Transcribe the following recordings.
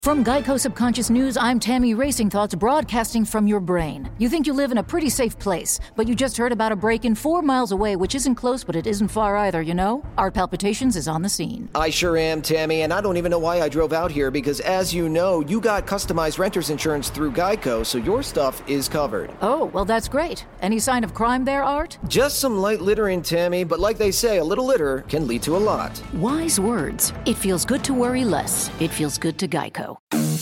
From Geico Subconscious News, I'm Tammy Racing Thoughts, broadcasting from your brain. You think you live in a pretty safe place, but you just heard about a break-in 4 miles away, which isn't close, but it isn't far either, you know? Art Palpitations is on the scene. I sure am, Tammy, and I don't even know why I drove out here, because as you know, you got customized renter's insurance through Geico, so your stuff is covered. Oh, well, that's great. Any sign of crime there, Art? Just some light littering, Tammy, but like they say, a little litter can lead to a lot. Wise words. It feels good to worry less. It feels good to Geico.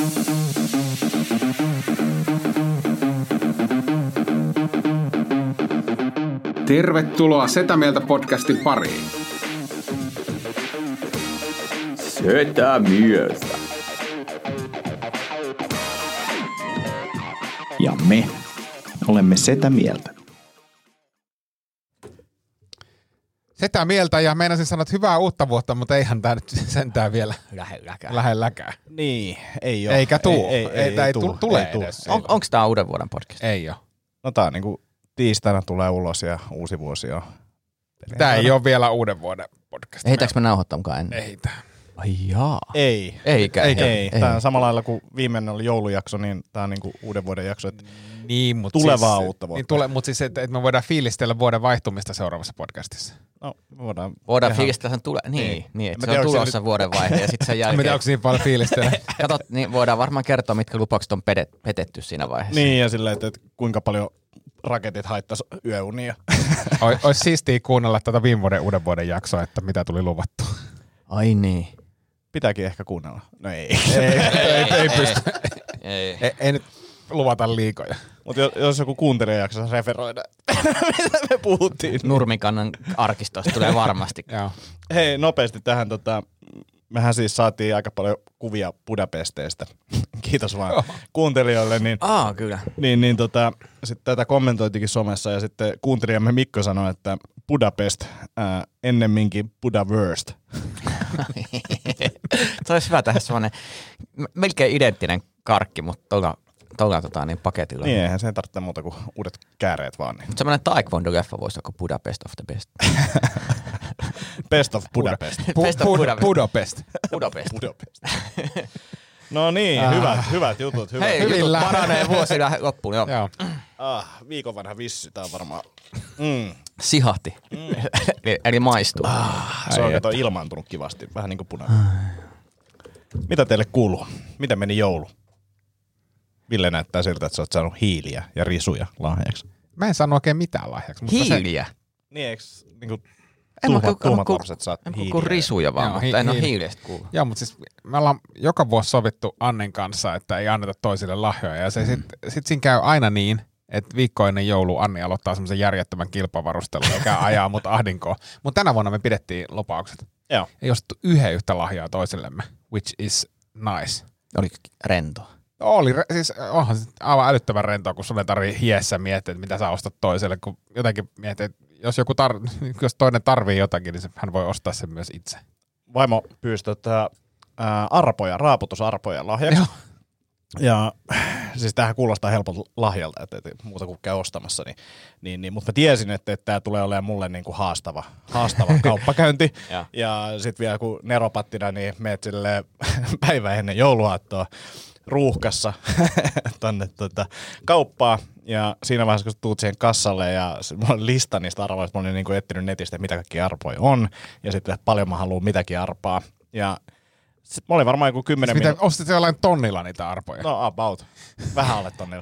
Tervetuloa Setä Mieltä podcastin pariin. Setä Mieltä. Ja me olemme Setä Mieltä. Setä Mieltä ja meinasin sanoa, että hyvää uutta vuotta, mutta eihän tämä nyt sentään vielä lähelläkään. Niin, ei ole. Eikä tuu. Ei tule. Onko tämä uuden vuoden podcast? Ei ole. No tämä niinku tiistaina tulee ulos ja uusi vuosi on. Tämä ei ole vielä uuden vuoden podcast. Ehditäänkö me nauhoittaa mukaan ennen? Ehitä. Ai jaa. Ei. Ei. Tämä on samalla lailla kuin viimeinen oli joulujakso, niin tämä on niinku uuden vuoden jakso. Että niin, mutta tulevaa siis, uutta vuotta. Niin mutta siis, että me voidaan fiilistellä vuoden vaihtumista seuraavassa podcastissa. No, voidaan fiilistellä sen niin että se on tulossa vuoden vaihe ja sitten sen jälkeen. Mitä onko niin paljon fiilistellä? Katot, niin voidaan varmaan kertoa, mitkä lupaukset on petetty siinä vaiheessa. Niin, ja silleen, että kuinka paljon raketit haittaisi yöunia. Olisi siistiä kuunnella tätä viime vuoden uuden vuoden jaksoa, että mitä tuli luvattu. Ai niin. Pitääkin ehkä kuunnella. No ei pysty. Ei nyt luvata liikoja. Mutta jos joku kuuntelija jaksaisi referoida, mitä me puhuttiin. Nurmikannan arkistosta tulee varmasti. Joo. Hei, nopeasti tähän mehän siis saatiin aika paljon kuvia Budapesteistä. Kiitos vaan kuuntelijoille. Niin, kyllä. Sitten tätä kommentoitikin somessa ja sitten kuuntelijamme Mikko sanoi, että Budapest ennemminkin Budaverst. Se olisi hyvä tehdä semmoinen melkein identtinen karkki, mutta niin paketilla. Niin, eihän sen tarvitse muuta kuin uudet kääreet vaan. Niin. Semmoinen taekwondo-leffa voisi olla Budapest of the best. Best of Budapest. Budapest. No niin, hyvät jutut. Hei, jutut paranee vuosina loppuun, joo. Viikon vanha vissy, tää on varmaan. Sihahti. Eli maistuu. Se on ilmaantunut kivasti, vähän niin kuin punainen. Mitä teille kuuluu? Miten meni joulu? Ville näyttää siltä, että sä oot saanut hiiliä ja risuja lahjaksi. Mä en sano oikein mitään lahjaksi. Hiiliä? Niin, eikö niinku tuhmat lapset saat hiiliä? Kuin risuja vaan, mutta en ole hiilestä kuullut. Joo, mutta siis me ollaan joka vuosi sovittu Annen kanssa, että ei anneta toisille lahjoja. Ja se sit siinä käy aina niin, että viikko ennen joulua Anni aloittaa semmoisen järjettömän kilpavarustelun, joka ajaa mut ahdinkoon. Mutta tänä vuonna me pidettiin lupaukset. Joo. Ei ostettu yhtä lahjaa toisillemme, which is nice. Oli rento. Oli, siis onhan se aivan älyttävän rentoa, kun sun ei tarvii hiessä miettiä, että mitä sä ostat toiselle, kun jotenkin miettii, että jos toinen tarvii jotakin, niin hän voi ostaa sen myös itse. Vaimo pyysi raaputusarpoja lahjaksi. Joo. Ja siis tämähän kuulostaa helpolta lahjalta, että muuta kuin käy ostamassa, mutta mä tiesin, että tämä tulee olemaan mulle niin kuin haastava kauppakäynti. Ja sitten vielä kun neropattina, niin meet silleen päivä ennen jouluaattoa ruuhkassa tonne kauppaa. Ja siinä vaiheessa, kun tuut siihen kassalle ja mulla on lista niistä arvoista, mä olin niinku etsinyt netistä, mitä kaikki arpoja on. Ja sitten paljon mä haluan mitäkin arpaa. Ja mä olin varmaan joku 10 minuuttia. Ostit se jollain tonnilla niitä arpoja? No about. Vähän alle tonnilla.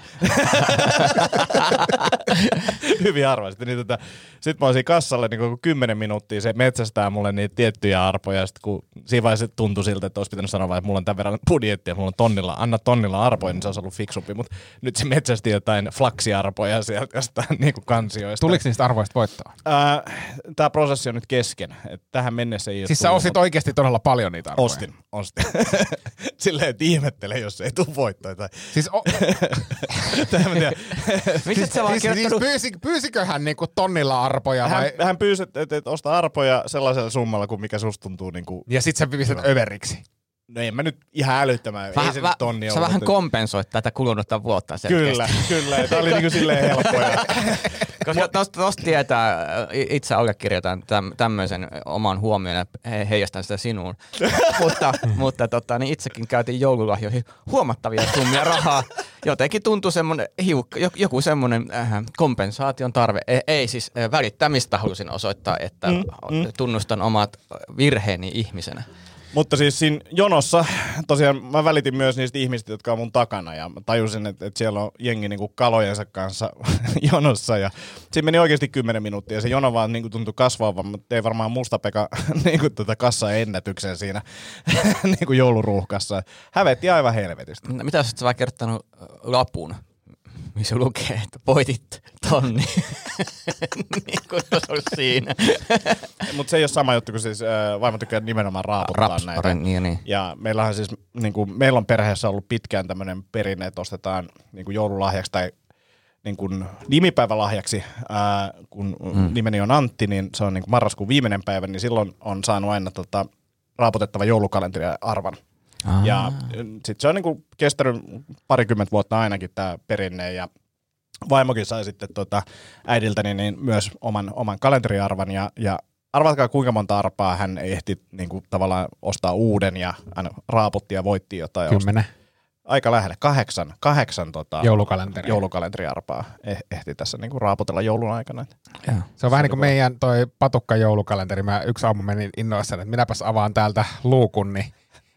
Hyvin arvoa. Sitten mä olisin kassalle niin 10 minuuttia, se metsästää mulle niitä tiettyjä arpoja. Sitten kun siinä vaiheessa tuntui siltä, että olisi pitänyt sanoa, että mulla on tämän verran budjettia, mulla on anna tonnilla arpoja, niin se olisi ollut fiksumpi. Mutta nyt se metsästi jotain flaksiarpoja sieltä jostain niin kansioista. Tuliko niistä arvoista voittoa? Tämä prosessi on nyt kesken. Tähän mennessä ei ole siis sä ostit oikeasti todella paljon niitä arpoja? Ostin. Silleen, että ihmettele, jos ei tule voittoa. Siis pyysikö hän niinku tonnilla arpoja vai? Hän pyysi, että osta arpoja sellaisella summalla, kuin mikä susta tuntuu. Niinku. Ja sit sä pistät överiksi. No en mä nyt ihan älyttömään, ei se nyt tonni Sä vähän kompensoit tätä kulunutta vuotta selkeästi. Kyllä. Tämä oli niinku silleen helppoja. Koska tosta tietää, itse allekirjoitan tämmöisen oman huomioon ja heijastan sitä sinuun. mutta niin itsekin käytin joululahjoihin huomattavia summia rahaa. Jotenkin tuntui semmoinen joku semmoinen kompensaation tarve. Ei siis välittämistä halusin osoittaa, että tunnustan omat virheeni ihmisenä. Mutta siis siinä jonossa, tosiaan mä välitin myös niistä ihmistä, jotka on mun takana ja mä tajusin, että siellä on jengi niinku kalojensa kanssa jonossa ja siinä meni oikeasti 10 minuuttia ja se jono vaan niinku tuntui kasvavan, mutta ei varmaan Musta-Pekka niinku kassaennätyksen siinä niinku jouluruuhkassa. Hävetti aivan helvetistä. Mitä sä vaan kertonut lapun, missä lukee, että voitit tonni. Niin kuin olisi siinä. Mutta se ei ole sama juttu, kun siis vaimo tykkää nimenomaan raaputtaa näitä. Niin. Ja meillähän siis, niinku, meillä on perheessä ollut pitkään tämmöinen perinne, että ostetaan niinku joululahjaksi tai niinku nimipäivälahjaksi, kun nimeni on Antti, niin se on niinku marraskuun viimeinen päivä, niin silloin on saanut aina raaputettava joulukalenteriarvan. Ja sitten se on niinku kestänyt 20 vuotta ainakin tämä perinne ja vaimokin sai sitten äidiltäni niin myös oman kalenteriarvan ja arvatkaa kuinka monta arpaa hän ehti niinku tavallaan ostaa uuden ja hän raaputti ja voitti jotain. 10. Aika lähelle. 8 joulukalenteriarpaa ehti tässä niinku raaputella joulun aikana. Se on vähän niin kuin meidän toi patukka joulukalenteri. Mä yksi aamu menin innoissani, että minäpäs avaan täältä luukun, niin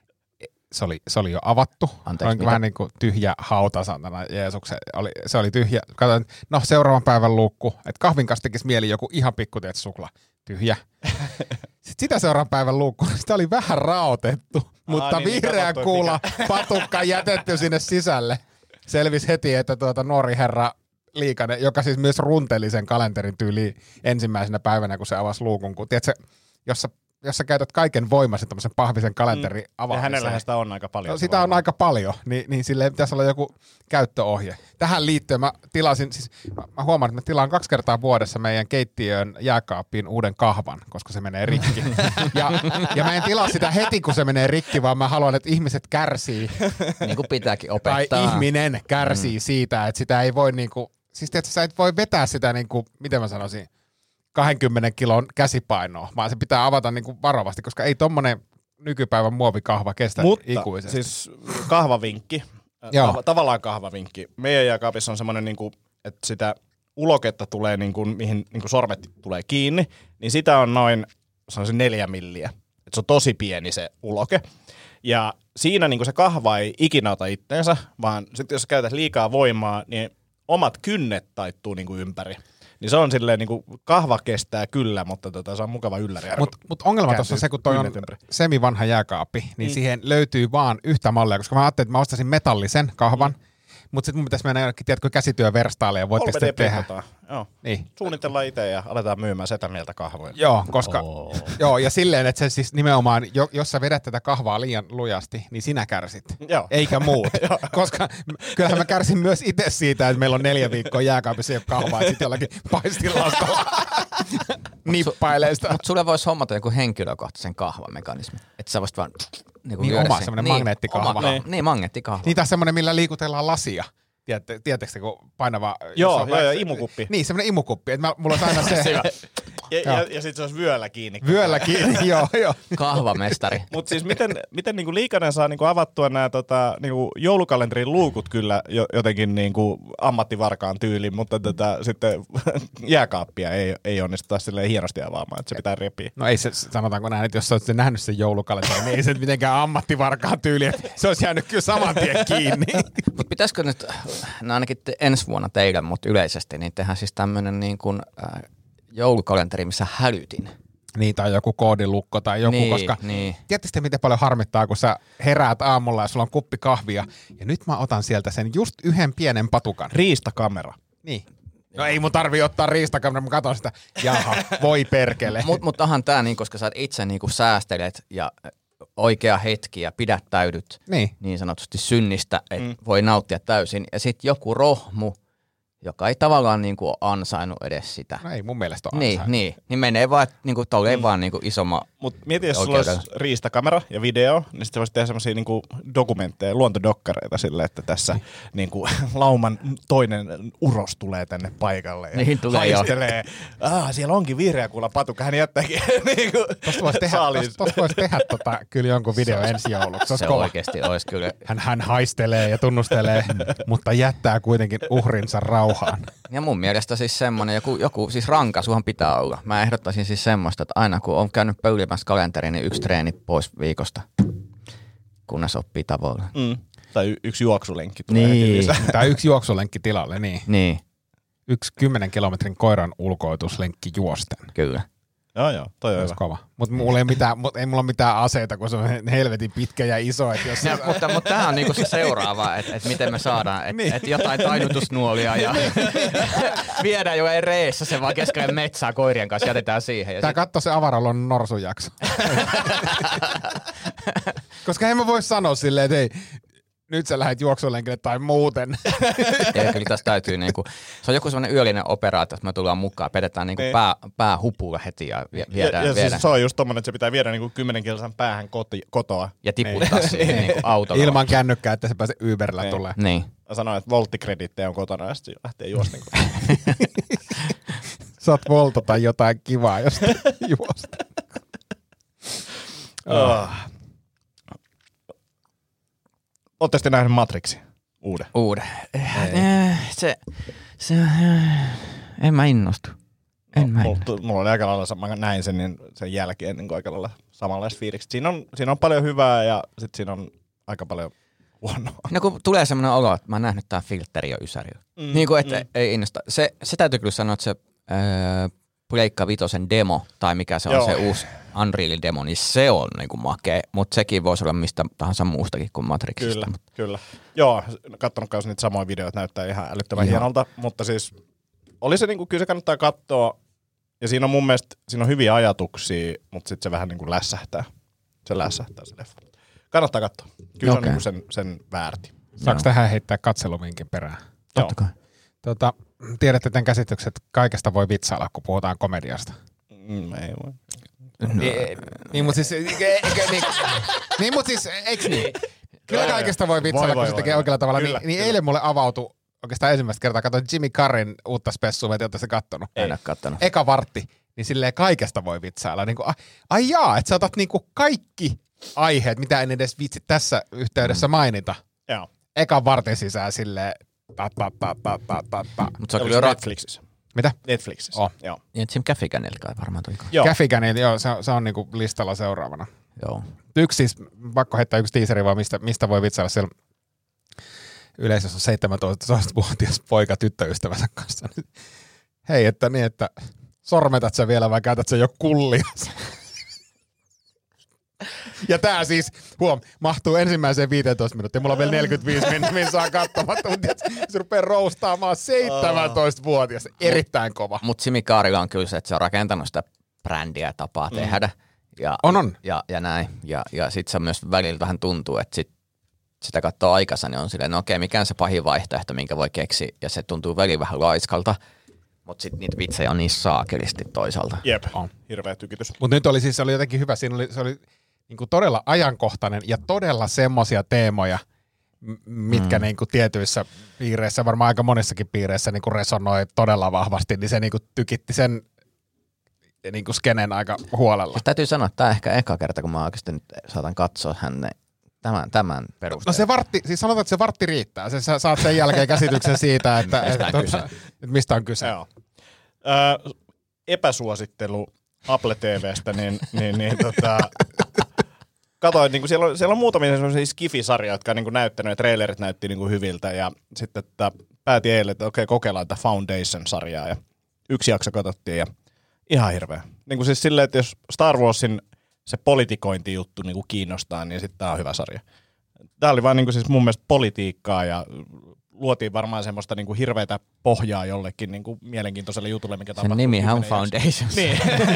se oli jo avattu. Anteeksi, vähän niin kuin tyhjä hauta, santana Jeesuksen. Se oli tyhjä. Katsoin, no seuraavan päivän luukku, että kahvin kanssa tekisi mieli joku ihan pikku suklaa. Tyhjä. Sitten sitä seuraavan päivän luukku, sitä oli vähän raotettu, mutta niin, vihreä kuula patukka jätetty sinne sisälle. Selvisi heti, että nuori herra Liikanen, joka siis myös runteli sen kalenterin tyyliin ensimmäisenä päivänä, kun se avasi luukun. Kun, tiedätkö, jos sä käytät kaiken voimasi tämmöisen pahvisen kalenterin avaamiseen. Ja hänellä sitä on aika paljon. No, sitä on aika paljon, niin silleen pitäisi olla joku käyttöohje. Tähän liittyen mä tilasin, siis mä huomaan, että mä tilaan 2 kertaa vuodessa meidän keittiön jääkaappiin uuden kahvan, koska se menee rikki. ja mä en tilaa sitä heti, kun se menee rikki, vaan mä haluan, että ihmiset kärsii. Niin kuin pitääkin opettaa. Tai ihminen kärsii siitä, että sitä ei voi niinku, siis tiedätkö, sä et voi vetää sitä niinku, miten mä sanoisin, 20 kilon käsipainoa, vaan se pitää avata niinku varovasti, koska ei tommonen nykypäivän muovikahva kestä ikuisesti. Siis kahvavinkki, tavallaan kahvavinkki. Meidän jääkaapissa on semmoinen, niinku, että sitä uloketta tulee, niinku, mihin niinku sormet tulee kiinni, niin sitä on noin 4 milliä. Et se on tosi pieni se uloke. Ja siinä niinku se kahva ei ikinä ota itteensä, vaan sitten jos käytät liikaa voimaa, niin omat kynnet taittuu niinku ympäri. Niin se on silleen, niinku kahva kestää kyllä, mutta se on mukava ylläri. Mut ongelma tuossa on se, kun toi on semivanha jääkaappi, niin siihen löytyy vaan yhtä mallia, koska mä ajattelin, että mä ostasin metallisen kahvan, mutta sitten mun pitäisi mennä jonnekin, tiedätkö, käsityöverstaalle ja voitte sitten tehdä. Joo. Niin. Suunnitellaan itse ja aletaan myymään sitä mieltä kahvoja. Joo, koska, joo, ja silleen, että se siis nimenomaan, jos sä vedät tätä kahvaa liian lujasti, niin sinä kärsit, eikä muut. Koska kyllähän mä kärsin myös itse siitä, että meillä on 4 viikkoa jääkaapissa ei ole kahvaa, että sitten jollakin paistilauskalla nippailee sitä. Mutta sulle voisi hommata joku henkilökohtaisen kahvamekanismi, että sä voisit vaan niin oma semmoinen magneettikahva. Niin, magneettikahva. Niitä on semmoinen, millä liikutellaan lasia. Tiedättekö se, kun painava... Joo, imukuppi. Niin, semmoinen imukuppi. Että mulla on aina se... ja sitten se olisi vyöllä kiinni. Vyöllä kiinni, joo. Kahvamestari. Mutta siis miten niinku Liikanen saa niinku avattua nämä niinku joulukalenterin luukut kyllä jotenkin niinku ammattivarkaan tyyliin, mutta sitten jääkaappia ei onnistuta silleen hienosti avaamaan, että se pitää repiä. No ei se, sanotaanko näin, että jos sä oot nähnyt sen joulukalenterin, niin ei se mitenkään ammattivarkaan tyyliin, että se olisi jäänyt kyllä saman tien kiinni. Mutta pitäisikö nyt, no ainakin ensi vuonna teille, mutta yleisesti, niin tehdään siis tämmöinen niin kuin joulukalenteri, missä hälytin. Niin, tai joku koodilukko tai joku, koska tiedätkö miten paljon harmittaa, kun sä heräät aamulla ja sulla on kuppi kahvia, ja nyt mä otan sieltä sen just yhden pienen patukan. Riistakamera. Niin. No ei mun tarvii ottaa riistakamera, mä katson sitä, jaha, voi perkele. Mutta onhan tää niin, koska sä itse niinku säästelet ja oikea hetki ja pidättäydyt niin sanotusti synnistä, että voi nauttia täysin. Ja sitten joku rohmu, joka ei tavallaan niinku ansainnut edes sitä. No ei mun mielestä ole ansainnut. Niin menee vaan, niinku, tolleen vaan niinku Mut mieti, jos sulla olisi riistakamera ja video, niin sitten voisi tehdä semmosia niinku dokumentteja, luontodokkareita silleen, että tässä niinku lauman toinen uros tulee tänne paikalle ja niin tulee haistelee. Siellä onkin vihreä kuula patukka, hän jättääkin niinku Tosta voisi tehdä kyllä jonkun video ensi jouluksi. Se oikeesti olisi kyllä. Hän haistelee ja tunnustelee, mutta jättää kuitenkin uhrinsa rauhaan. Ja mun mielestä siis semmonen, joku siis rankasuhan pitää olla. Mä ehdottaisin siis semmoista, että aina kun on käynyt pöylimässä kalenteriin, niin 1 treeni pois viikosta, kunnes oppii tavoilla. Tai yksi juoksulenkki tulee niin. Tai 1 juoksulenkki tilalle, niin. 1 10 kilometrin koiran ulkoituslenkki juosten. Kyllä. Joo, toi on hyvä. Kova. Mutta ei mulla ole mitään aseita, kun se on helvetin pitkä ja iso. Mutta tämä on niinku se seuraava, että miten me saadaan, että jotain tainutusnuolia ja viedään jo reessä se vaan keskellä metsää koirien kanssa, jätetään siihen. Tää katso se avaralon norsun jakso. Koska en mä voi sanoa silleen, että ei, nyt sä lähdet juoksulenkille tai muuten. Ja kyllä tässä täytyy niinku, se on joku semmoinen yöllinen operaatio, että me tullaan mukaan, pedetään niinku pää hupulla heti ja viedään. Ja siis se on just tommonen, että se pitää viedä niinku 10 kilsan päähän kotoa. Ja tiputtaa siihen niinku autolla. Ilman kännykkää, että se pääsee Uberillä tulee. Niin. Mä sanoin, että volttikredittejä on kotona ja sitten lähtee juosta. Saat voltata jotain kivaa, jos juosta. Ootte sitten nähnyt Matrixin? Uuden. En mä innostu. Mulla oli aika lailla sama, näin sen, niin sen jälkeen niin aika lailla samanlaista fiilikset. Siinä on paljon hyvää ja sitten siinä on aika paljon huonoa. No kun tulee semmoinen olo, että mä oon nähnyt tää filtteri jo ysäri. Niin kuin, että ei innosta. Se täytyy kyllä sanoa, että se Pleikka Vitosen demo, tai mikä se on se uusi Unrealin demo, niin se on niinku makea, mutta sekin voisi olla mistä tahansa muustakin kuin Matrixista. Kyllä. Joo, kattonut kanssa niitä samoja videoita, näyttää ihan älyttömän hienolta, mutta siis oli se niinku, kyllä se kannattaa katsoa, ja siinä on mun mielestä, siinä on hyviä ajatuksia, mutta sitten se vähän niinku lässähtää. Se lässähtää se leffa. Kannattaa katsoa. Kyllä on niinku sen väärti. Saanko tähän heittää katseluvinkin perään? Totta kai. Tiedätte tämän käsityksen, että kaikesta voi vitsailla, kun puhutaan komediasta. Ei voi. Niin, mutta siis, eikö niin? Kyllä kaikesta voi vitsailla, kun se tekee oikealla tavalla. Niin eilen mulle avautui oikeastaan ensimmäistä kertaa, katsoin Jimmy Carrin uutta spessua, että olette se kattonut. En ole kattonut. Eka vartti, niin silleen kaikesta voi vitsailla. Niin kuin, että sä otat niin kuin kaikki aiheet, mitä en edes vitsi tässä yhteydessä mainita. Joo. Eka vartin sisään silleen Mutta se on kyllä Netflixissä. Mitä? Netflixissä. Joo. Ja Jim Gaffiganilla kai varmaan tuli. Gaffigan, joo, se on niinku listalla seuraavana. Joo. Yksi siis, pakko heittää yksi teaseri vaan, mistä voi vitsailla siellä yleisössä 17-vuotias poika tyttöystävänsä kanssa. Hei, että sormetat sä vielä vai käytät sä jo kullia? Ja tää siis, mahtuu ensimmäiseen 15 minuuttia. Mulla on vielä 45 minuuttia, saa katsomatta, mutta se rupeaa roustaamaan 17-vuotias. Erittäin kova. Mutta Jimmy Carrilla on kyllä se, että se on rakentanut sitä brändiä ja tapaa tehdä. Ja, on. Ja näin. Ja sit se myös välillä vähän tuntuu, että sitä katsoo aikansa, niin on silleen, no okei, mikä on se pahin vaihtoehto, minkä voi keksiä. Ja se tuntuu välillä vähän laiskalta. Mutta sitten niitä vitsejä on niin saakelisti toisaalta. Jep, hirveä tykitys. Mutta nyt se oli jotenkin hyvä. Se oli niinku todella ajankohtainen ja todella semmoisia teemoja, mitkä niinku tietyissä piireissä, varmaan aika monissakin piireissä niinku resonoi todella vahvasti, niin se niinku tykitti sen niinku skenen aika huolella. Ja täytyy sanoa, että tämä ehkä eka kerta, kun mä oikeasti nyt saatan katsoa hänen tämän perusteella. No se vartti, siis sanotaan, että se vartti riittää. Sä saat sen jälkeen käsityksen siitä, että mistä on kyse. Joo. Epäsuosittelu Apple TV:stä, katoin, niin siellä on muutamia sellaisia Skifi-sarjoja, jotka on niin näyttänyt, ja trailerit näytti niin hyviltä, ja sitten päätin eilen, että okei, kokeillaan tätä Foundation-sarjaa, ja yksi jakso katsottiin, ja ihan hirveä. Niin siis silleen, että jos Star Warsin se politikointijuttu niin kiinnostaa, niin sitten tämä on hyvä sarja. Tämä oli vaan niin siis mun mielestä politiikkaa, ja luotiin varmaan semmoista niin hirveätä pohjaa jollekin niin mielenkiintoiselle jutulle, mikä tapahtuu. Sen nimihän on Foundation. Niin.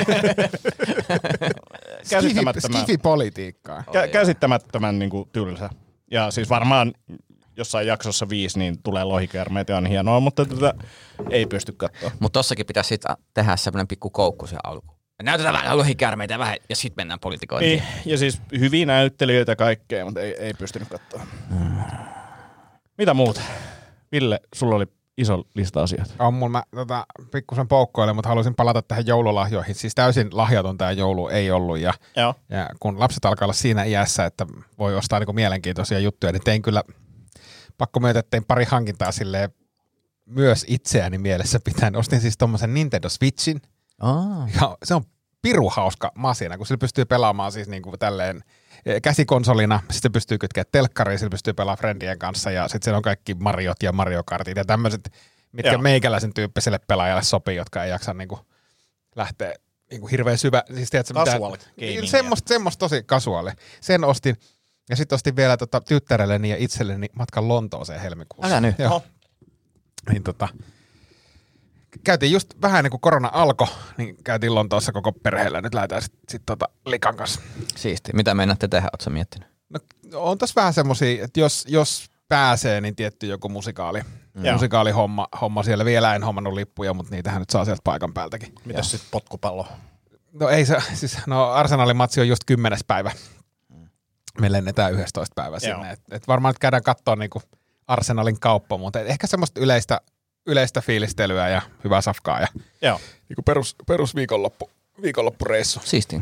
Skifi-politiikkaa. Käsittämättömän niin tylsä. Ja siis varmaan jossain jaksossa 5 niin tulee lohikäärmeet ja on hienoa, mutta tätä ei pysty katsoa. Mutta tossakin pitäisi tehdä semmoinen pikku koukku se alku. näytetään vähän lohikäärmeitä vähän, ja sitten mennään politikointiin. Ja siis hyviä näyttelijöitä kaikkea, mutta ei pystynyt katsoa. Mitä muuta? Ville, sulla oli iso lista asioita. On mulla, mä pikkusen poukkoilen, mutta haluaisin palata tähän joululahjoihin. Siis täysin lahjaton tämä joulu ei ollut. Ja kun lapset alkaa olla siinä iässä, että voi ostaa niinku mielenkiintoisia juttuja, niin tein kyllä, pakko myöntää, että tein pari hankintaa silleen myös itseäni mielessä pitäen. Ostin siis tommosen Nintendo Switchin. Ja se on pirun hauska masina, kun sillä pystyy pelaamaan siis niinku tälleen käsikonsolina, sitten pystyy kytkeä telkkariin, sillä pystyy pelaamaan friendien kanssa ja sitten siellä on kaikki Mariot ja Mario Kartit ja tämmöiset, mitkä meikäläisen tyyppiselle pelaajalle sopii, jotka ei jaksa niinku lähteä niinku hirveän syvä. Siis tiedätkö, casual gaming. Semmoista tosi casuaali. Sen ostin ja sitten ostin vielä tyttärelleni ja itselleni matkan Lontooseen helmikuussa. Älä nyt. Joo. Niin käytiin just vähän ennen kuin korona alkoi, niin käytiin Lontoossa koko perheellä. Nyt lähdetään sitten Likan kanssa. Siisti. Mitä meinaatte tehdä? Ootko sä miettinyt? No, on tässä vähän semmosia, että jos pääsee, niin tietty joku musikaalihomma siellä. Vielä en hommannut lippuja, mutta niitähän nyt saa sieltä paikan päältäkin. Mitäs sitten potkupallo? No ei se, siis Arsenalin matsi on just 10. päivä. Me lennetään 11. päivä sinne. Et varmaan nyt käydään katsoa niinku Arsenalin kauppa, mutta ehkä semmoista yleistä fiilistelyä ja hyvää safkaa ja niinku perus viikonloppureissu. Siisti.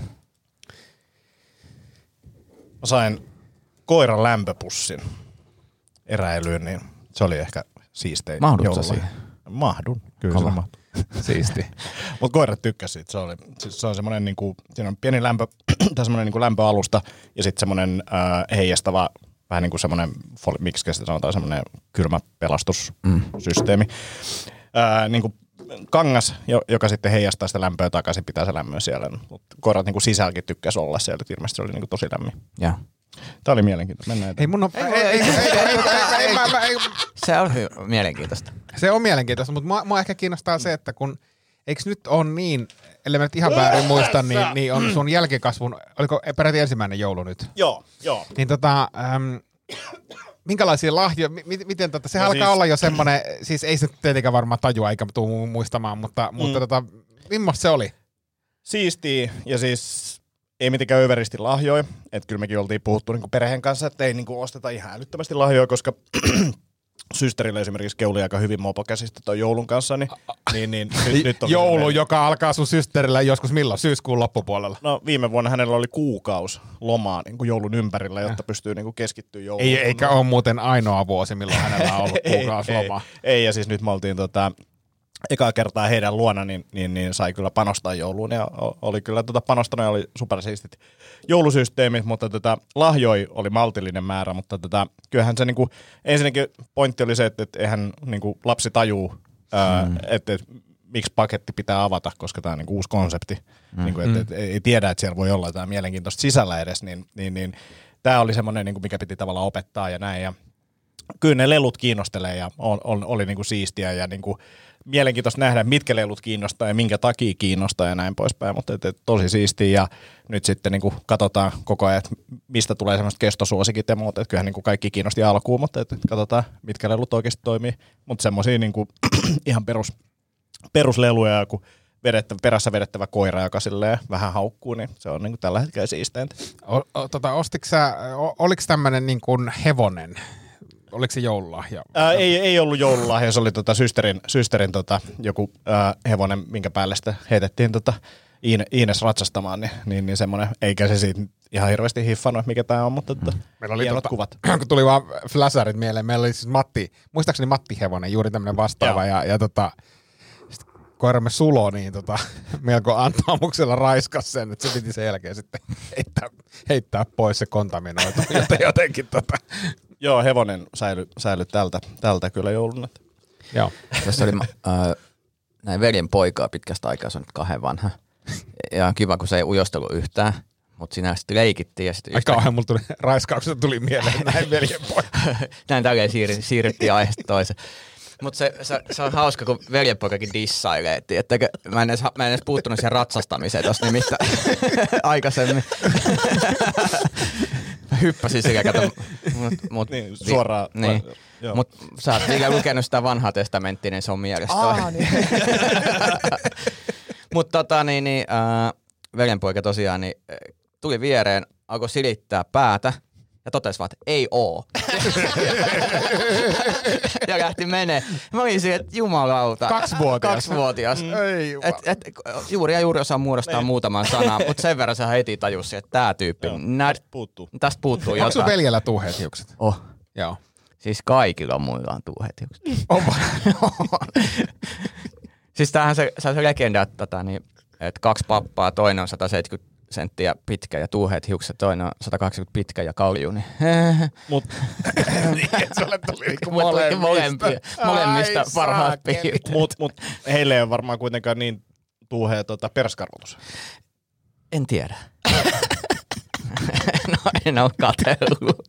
Mä sain koiran lämpöpussin eräilyyn, niin se oli ehkä siistein. Mahdutko siihen? Mahdun, kyllä se mahtuu. Siisti. Mutta koirat tykkäsi siitä. Se on semmoinen, niinku, siinä on pieni lämpö, tai semmoinen niinku lämpöalusta ja sitten semmoinen heijastava, vähän niin kuin semmoinen, miksi sitä sanotaan, semmoinen kylmä pelastussysteemi. Niinku kangas, joka sitten heijastaa sitä lämpöä takaisin, pitää se lämmöä siellä. Mutta koirat niinku sisälläkin tykkäsi olla siellä, ilmeisesti se oli niinku tosi lämmin. Joo. Tämä oli mielenkiintoista. Mennään. Ei mun on... Se on mielenkiintoista. Se on mielenkiintoista, mutta mua ehkä kiinnostaa se, että kun... Eikö nyt on niin, ellei mä nyt ihan väärin muista, niin on sun jälkikasvun... Oliko peräti ensimmäinen joulu nyt? Joo. Niin minkälaisia lahjoja, miten se no alkaa siis olla jo semmoinen, siis ei se tietenkään varmaan tajua eikä tule muistamaan, mutta millaista se oli? Siistiä ja siis ei mitenkään överisti lahjoja, että kyllä mekin oltiin puhuttu niinku perheen kanssa, että ei niinku osteta ihan älyttömästi lahjoja, koska systerille esimerkiksi keuli aika hyvin mopokäsistä toi joulun kanssa, niin nyt on joulu, joka alkaa sun systerillä joskus milloin? Syyskuun loppupuolella? No viime vuonna hänellä oli kuukausi lomaa niin kuin joulun ympärillä, jotta pystyy niin kuin keskittyä jouluun. Eikä ole muuten ainoa vuosi, milloin hänellä on ollut kuukausi lomaa. Ei, ja siis nyt me oltiin ekaa kertaa heidän luona, niin sai kyllä panostaa jouluun, ja oli kyllä panostanut ja oli supersiistit joulusysteemit, mutta lahjoi oli maltillinen määrä, mutta kyllähän se niinku, ensinnäkin pointti oli se, että eihän niinku lapsi tajuu, että miksi paketti pitää avata, koska tämä on niinku uusi konsepti, niinku, että ei tiedä, että siellä voi olla jotain mielenkiintoista sisällä edes, niin tämä oli semmoinen, niinku, mikä piti tavallaan opettaa ja näin, ja kyllä ne lelut kiinnostelee ja oli niinku siistiä ja niinku mielenkiintoista nähdä, mitkä lelut kiinnostaa ja minkä takia kiinnostaa ja näin poispäin, mutta tosi siistiä ja nyt sitten niinku katsotaan koko ajan, mistä tulee semmoista kestosuosikit ja muuta, että kyllähän niinku kaikki kiinnosti alkuun, mutta katsotaan, mitkä lelut oikeasti toimii, mutta semmoisia niinku ihan perusleluja, kun perässä vedettävä koira, joka silleen vähän haukkuu, niin se on niinku tällä hetkellä siisteintä. Oliko tämmöinen niinku hevonen? Oliko se joululahja? Ei ollut joululahja, se oli systerin joku hevonen, minkä päälle sitä heitettiin Iines ratsastamaan, niin semmoinen, eikä se siitä ihan hirveästi hiffannut, mikä tämä on, mutta meillä oli hienot kuvat. Kun tuli vaan flasharit mieleen, meillä oli siis muistaakseni Matti hevonen, juuri tämmöinen vastaava, ja koiramme Sulo, niin melko antaamuksella raiskas sen, että se piti sen jälkeen sitten heittää pois se kontaminoitu, jotenkin Joo, hevonen säilyi tältä kyllä jouluna. Joo. Tässä oli näin veljen poikaa pitkästä aikaa, se on nyt 2 vanha. Ja on kiva, kun se ei ujostelu yhtään, mutta siinä sitten leikittiin. Ja sitten kauhean mulla raiskauksesta tuli mieleen näin veljen poika. Näin tälleen siirryttiin aiheesta toiseen. Mutta se on hauska, kun veljenpoikakin dissailee. Että mä en edes puuttunut siihen ratsastamiseen tuossa nimittäin aikaisemmin. Hyppäsin sillä, kato. Niin, suoraan. Niin. Mutta sä oot vielä lukenut sitä vanhaa testamenttia, niin se on mielestä. Niin. Mutta verenpoika tosiaan, niin tuli viereen, alkoi silittää päätä ja totesi vaan, että ei oo. Ja lähti menee. Mä olin siihen, että jumalauta. 2-vuotias. Juuri osaa muodostaa muutaman sanan, mutta sen verran sä heti tajusi, että tää tyyppi. Tästä puuttuu jotain. Onko sun veljellä tuuheet hiukset? Joo. Siis kaikilla muilla on tuuheet hiukset. Siis tämähän se legenda, että 2 pappaa, toinen on 170 senttiä pitkä ja tuuheet hiukset, toinen on 180 pitkä ja kalju. Niin. Mut sulle tuli molemmista parhaat piirteet. Mut heille ei ole varmaan kuitenkaan niin tuuhea perskarvotus. En tiedä. En ole katsellut.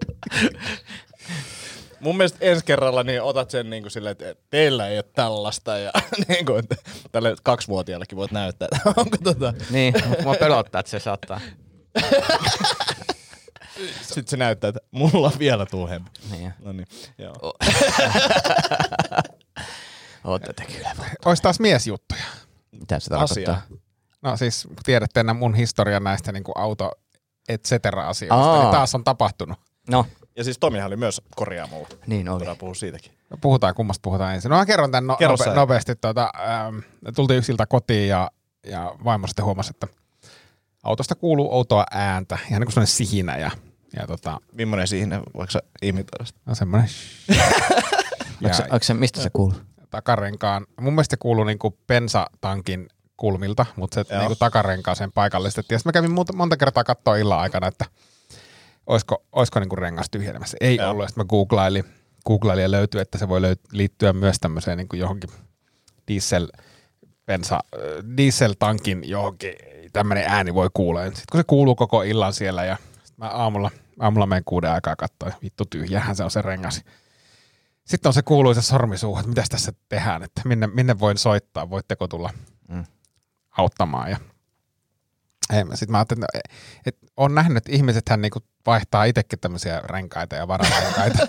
Mun mielestä ensi kerralla niin otat sen niin kuin silleen, että teillä ei ole tällaista ja niin kuin, että tälle 2-vuotiaallekin voit näyttää, että onko Niin, mutta mä pelottaa, että se saattaa. Sitten se näyttää, että mulla on vielä tuuhempi. Niin. No niin, joo. Ootte te kyllä. Ois taas miesjuttuja. Mitä se tarkoittaa? No siis tiedätte enää mun historian näistä niin kuin auto et cetera asioista, niin taas on tapahtunut. No. Ja siis Tomihan oli myös korjaamolla. Niin oli. Voidaan puhua siitäkin. No kummasta puhutaan ensin. No mä kerron tämän nopeasti. Tultiin yksiltä kotiin ja vaimo sitten huomasi, että autosta kuuluu outoa ääntä. Ihan niin kuin sellainen sihinä. Ja Millainen sihinä, voiko sä imitoida sitä? No semmoinen. Onko se, mistä se kuuluu? Takarenkaan. Mun mielestä se kuuluu niin kuin bensatankin kulmilta, mutta se niin kuin takarenkaan sen paikallistettiin. Ja sitten mä kävin monta kertaa katsoa illan aikana, että olisiko niin kuin rengas tyhjenemässä. Ei ollut. Sitten mä googlailin ja löytyi, että se voi liittyä myös tämmöiseen niin kuin johonkin dieseltankin johonkin tämmöinen ääni voi kuulla. Sitten kun se kuuluu koko illan siellä ja mä aamulla menen 6 aikaa katsoin, vittu tyhjähän se on se rengas. Sitten on se kuuluisa sormisuuhu, että mitäs tässä tehdään, että minne voin soittaa, voitteko tulla auttamaan. Ja sitten mä ajattelin, että on nähnyt, että ihmisethän niinku vaihtaa itsekin tämmöisiä renkaita ja vararenkaita.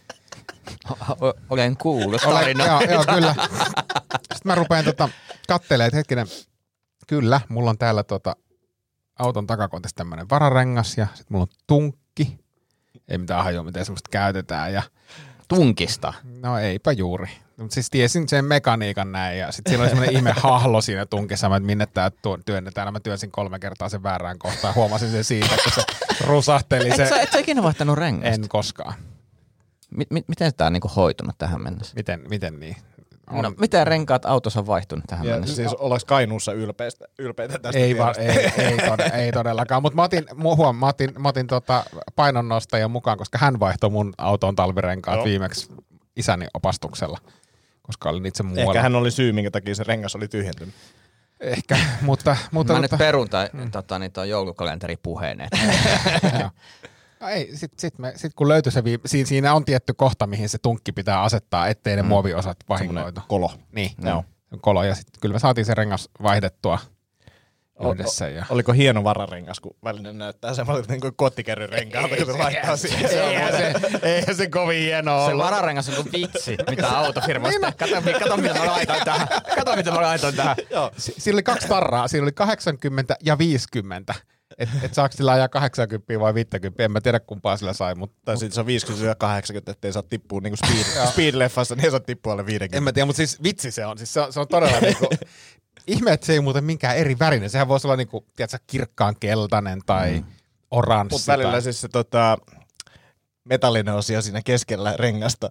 Olen kuullut Joo, kyllä. Sitten mä rupean katselemaan, että hetkinen, kyllä, mulla on täällä auton takakontissa tämmöinen vararengas ja sitten mulla on tunkki. Ei mitään hajua, miten semmoista käytetään. Ja tunkista? No eipä juuri. Mutta siis tiesin sen mekaniikan näin ja sitten siellä oli semmoinen ihme hahlo siinä tunkissa, että minne tää työnnetään. Mä työnsin 3 kertaa sen väärään kohtaan. Huomasin sen siitä, kun se rusahteli. Et sä ikinä vaihtanut rengasta? En koskaan. Miten tää on niinku hoitunut tähän mennessä? Miten niin? No, miten renkaat autossa on vaihtunut tähän mennessä? Siis ollaanko Kainuussa ylpeitä tästä ei todellakaan, mutta mä otin painonnostajan mukaan, koska hän vaihtoi mun auton talvirenkaat viimeksi isäni opastuksella, koska olin itse muualla. Ehkä hän oli syy, minkä takia se rengas oli tyhjentynyt. Ehkä, mutta mä nyt perun tuon joulukalenteripuheen. No ei, sit kun löytyi se, siinä on tietty kohta, mihin se tunkki pitää asettaa, ettei ne muoviosat vahingoitu. Kolo. Niin, kolo. Ja sitten kyllä me saatiin se rengas vaihdettua yhdessä. Oliko hieno vararengas, kun välinen näyttää semmoinen niin kuin kottikärryrenkaalta, kun se laittaa siihen. Eihän se kovin hieno ollut. Se vararengas on kuin vitsi, mitä autofirmasta. Kato, mitä mä laitan tähän. Siinä oli 2 tarraa, siinä oli 80 ja 50. Et saako sillä ajaa 80 vai 50, en mä tiedä kumpaa sillä sai. Tai sitten se on 50 ja 80, ettei saa tippua niin kuin speed-leffassa, niin ei saa tippua alle 50. En mä tiedä, mutta siis vitsi se on. Siis se on todella niinku, ihme, että se ei muuten minkään eri värinen. Sehän voisi olla niinku, tiedätkö, kirkkaan keltainen tai oranssi. Mutta välillä siis se metallinen osio siinä keskellä rengasta.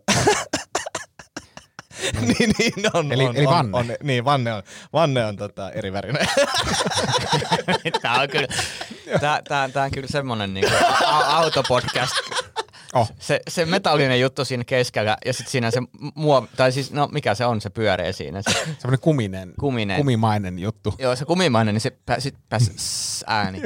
niin on. Eli vanne. Niin, vanne on eri värinen. Tää on kyllä semmonen niinku autopodcast. Se metallinen juttu siinä keskellä ja sitten siinä se tai siis no mikä se on, se pyöreä siinä. Semmoinen kumimainen juttu. Joo, se kumimainen, niin se pääsi ääni.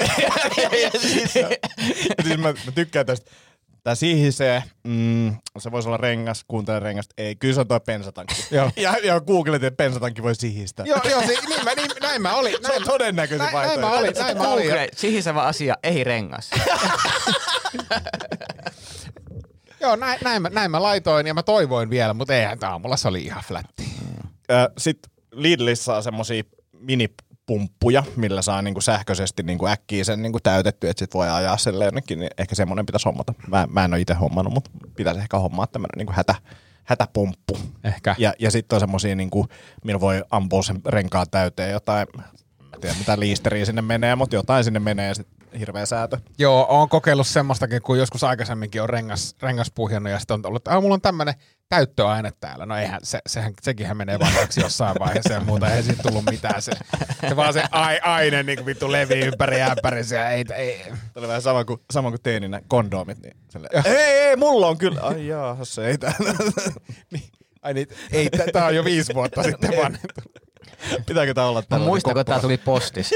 Siis mä tykkään tästä. Tää sihisee, se voisi olla rengas, kuuntele rengasta. Ei, kyllä se on toi bensatankki. ja googlet, että bensatankki voi sihistää. Joo, näin mä olin. Se on todennäköisin vaihtoehto. Näin mä olin. Sihisevä asia, ei rengas. Joo, näin mä laitoin ja mä toivoin vielä, mutta eihän aamulla se oli ihan flätti. Sitten Lidlissä on semmosia pumppuja, millä saa niinku sähköisesti niinku äkkiä sen niinku täytetty, että sit voi ajaa sen jonnekin, niin ehkä semmoinen pitäisi hommata. Mä en ole itse hommannut, mutta pitäisi ehkä hommaa tämmöinen niinku hätäpumppu. Ehkä. Ja sitten on semmosia, niinku, millä voi ampua sen renkaan täyteen jotain, mä tiedän mitä liisteriä sinne menee, mutta jotain sinne menee ja sitten hirveä säätö. Joo, oon kokeillut semmoistakin, kun joskus aikaisemminkin on rengas puhjannut ja sitten on ollut, että mulla on tämmönen täyttöaine täällä. No eihän, sekinhän menee vanhaksi jossain vaiheessa ja muuta, ei siitä tullut mitään. Se vaan se aine niin kuin vittu levii ympäri ämpärissä ja ei. Tämä oli vähän sama kuin teininä kondoomit. Niin ei, mulla on kyllä. Ai jaa, se ei täällä. Ei, tää on jo 5 vuotta sitten vanhettu. Pitääkö tää olla tällainen? Muistako tää tuli postis?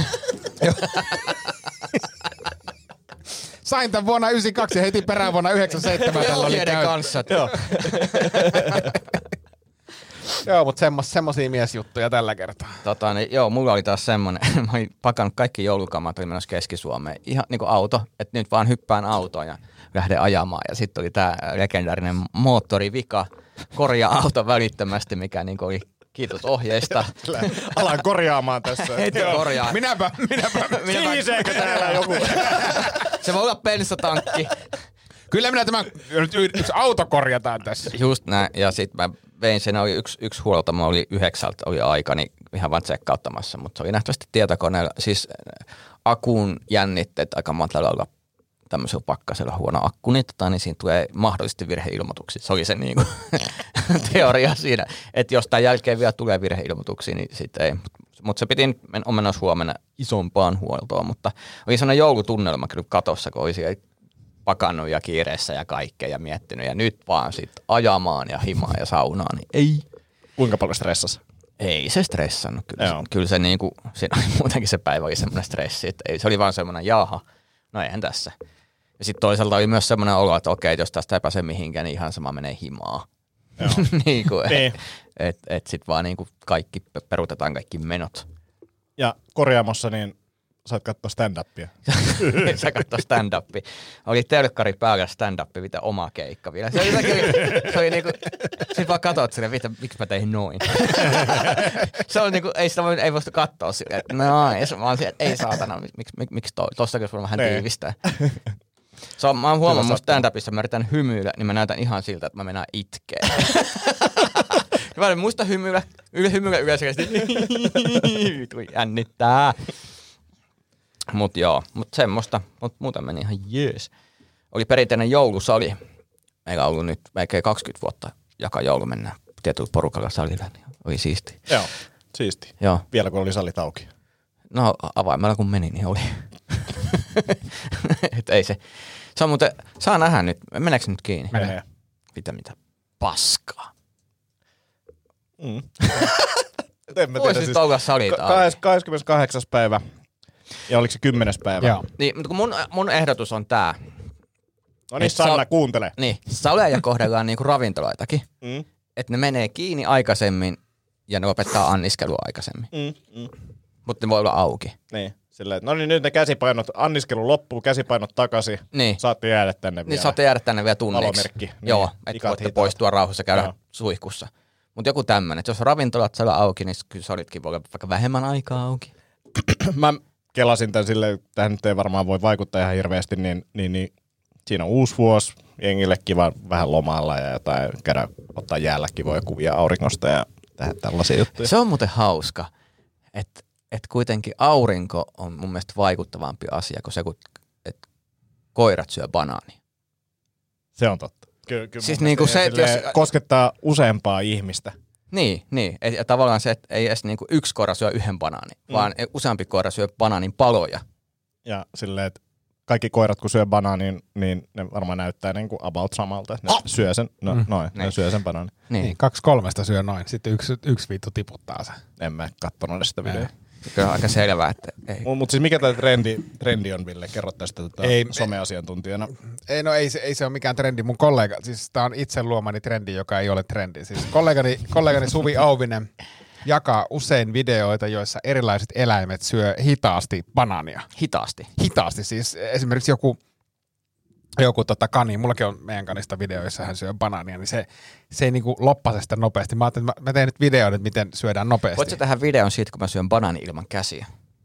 Sain tämän vuonna 92 ja heti perään vuonna 97 tällä oli kanssa. Joo, mutta semmosia miesjuttuja tällä kertaa. Joo, mulla oli taas semmonen, mä olin pakannut kaikki joulukamat, oli menossa Keski-Suomeen. Ihan niinku auto, että nyt vaan hyppään autoon ja lähden ajamaan. Ja sitten oli tää legendaarinen moottorivika, korjaa auto välittömästi, mikä niinku oli kiitos ohjeista. Alan korjaamaan tässä. Heti korjaa. Minäpä. Kiiseekö täällä joku? Se voi olla bensatankki. Kyllä minä tämän yksi auto korjataan tässä. Just näin. Ja sit mä vein sen, oli yksi huoltamo, oli 9 oli aika, niin ihan vaan tsekkauttamassa. Mutta se oli nähtävästi tietokoneella. Siis akun jännitteet aika matalalla tämmöisellä pakkasella huono akku, niin siinä tulee mahdollisesti virheilmoituksia. Se oli se niinku teoria siinä, että jos tämän jälkeen vielä tulee virheilmoituksia, niin sitten ei. Mutta se piti menossa huomenna isompaan huoltoon, mutta oli sellainen joulutunnelma kyllä katossa, kun olisi pakannut ja kiireessä ja kaikkea ja miettinyt. Ja nyt vaan sitten ajamaan ja himaan ja saunaan, niin ei. Kuinka paljon stressasi? Ei se stressannut. Kyllä se niinku, siinä oli muutenkin se päivä oli semmoinen stressi, että ei, se oli vaan semmoinen jaha, no eihän tässä. Ja sitten toisaalta oli myös semmoinen olo, että okei, jos tästä ei pääse mihinkään, niin ihan sama menee himaa. Niinku, et sit vaan niinku kaikki, peruutetaan kaikki menot. Ja korjaamossa niin saat katsoa stand-upia. Sä katsoi stand-upia. Oli telkkari päällä stand-upia, mitä oma keikka vielä. Se oli niinku, sit vaan katot silleen, miksi mä tein noin. Se on niinku, ei voisi katsoa silleen, että mä oon silleen, että ei saatana, miksi tossakin on vähän tiivistää. Mä oon huomannut mun stand-upissa, mä yritän hymyillä, niin mä näytän ihan siltä, että mä mennään itkeen. Mä en muista hymyillä yleensä, jännittää. Mut semmoista, muuten meni ihan jees. Oli perinteinen joulusali. Meillä on ollut nyt melkein 20 vuotta joka joulu mennään tietyllä porukalla salille, niin oli siisti. Joo, siisti. Joo. Vielä kun oli salit auki. No avaimella kun meni, niin oli. Et ei se. Se on muuten, saa nähdä nyt, meneekö se nyt kiinni? Menee. Mitä paskaa. Voisit olla salit auki. 28. päivä. Ja oliko se 10. päivä? Joo. Niin, mutta mun ehdotus on tää. No niin, Sanna, kuuntele. Niin, saleja kohdellaan niinku ravintoloitakin. Että ne menee kiinni aikaisemmin ja ne lopettaa anniskelua aikaisemmin. Mutta ne voi olla auki. Niin, silleen, no niin nyt ne käsipainot, anniskelu loppuu, käsipainot takaisin. Niin. Saatte jäädä tänne vielä. Niin, saatte jäädä tänne vielä tunniksi. Valomerkki. Niin. Joo, että voitte poistua rauhassa käydä suihkussa. Mutta joku tämmönen, että jos ravintolat siellä auki, niin kyllä solitkin voi olla vaikka vähemmän aikaa auki. Mä kelasin tämän silleen, tähän nyt ei varmaan voi vaikuttaa ihan hirveästi, niin siinä on uusi vuosi, jengille kiva vähän lomalla ja jotain, käydä ottaa jäälläkin voi kuvia auringosta ja tällaisia juttuja. Se on muuten hauska, että kuitenkin aurinko on mun mielestä vaikuttavampi asia kuin se, että koirat syö banaania. Se on totta. Kyllä siis niinku se, että jos koskettaa useampaa ihmistä. Niin. Ja tavallaan se, että ei edes niinku yksi koira syö yhden banaanin, vaan useampi koira syö banaanin paloja. Ja silleen, että kaikki koirat kun syö banaanin, niin ne varmaan näyttää niin kuin about samalta. Ne syö sen, ne syö sen banaanin. Niin, 2-3 syö noin, sitten yksi vittu tiputtaa sen. En mä kattonut sitä videoa. Kyllä on aika selvää, että ei. Mutta siis mikä tämä trendi on, Ville? Kerro tästä someasiantuntijana. Ei se ole mikään trendi. Mun kollega, siis tää on itse luomani trendi, joka ei ole trendi. Siis kollegani Suvi Auvinen jakaa usein videoita, joissa erilaiset eläimet syö hitaasti banaania. Hitaasti? Hitaasti. Siis esimerkiksi joku joku kani, mullakin on meidän kanista video, jossa hän syö banaania, niin se ei niinku loppase sitä nopeasti. Mä ajattelin, että mä teen nyt videon, että miten syödään nopeasti. Voitko tehdä videon siitä, kun mä syön banaani ilman käsiä?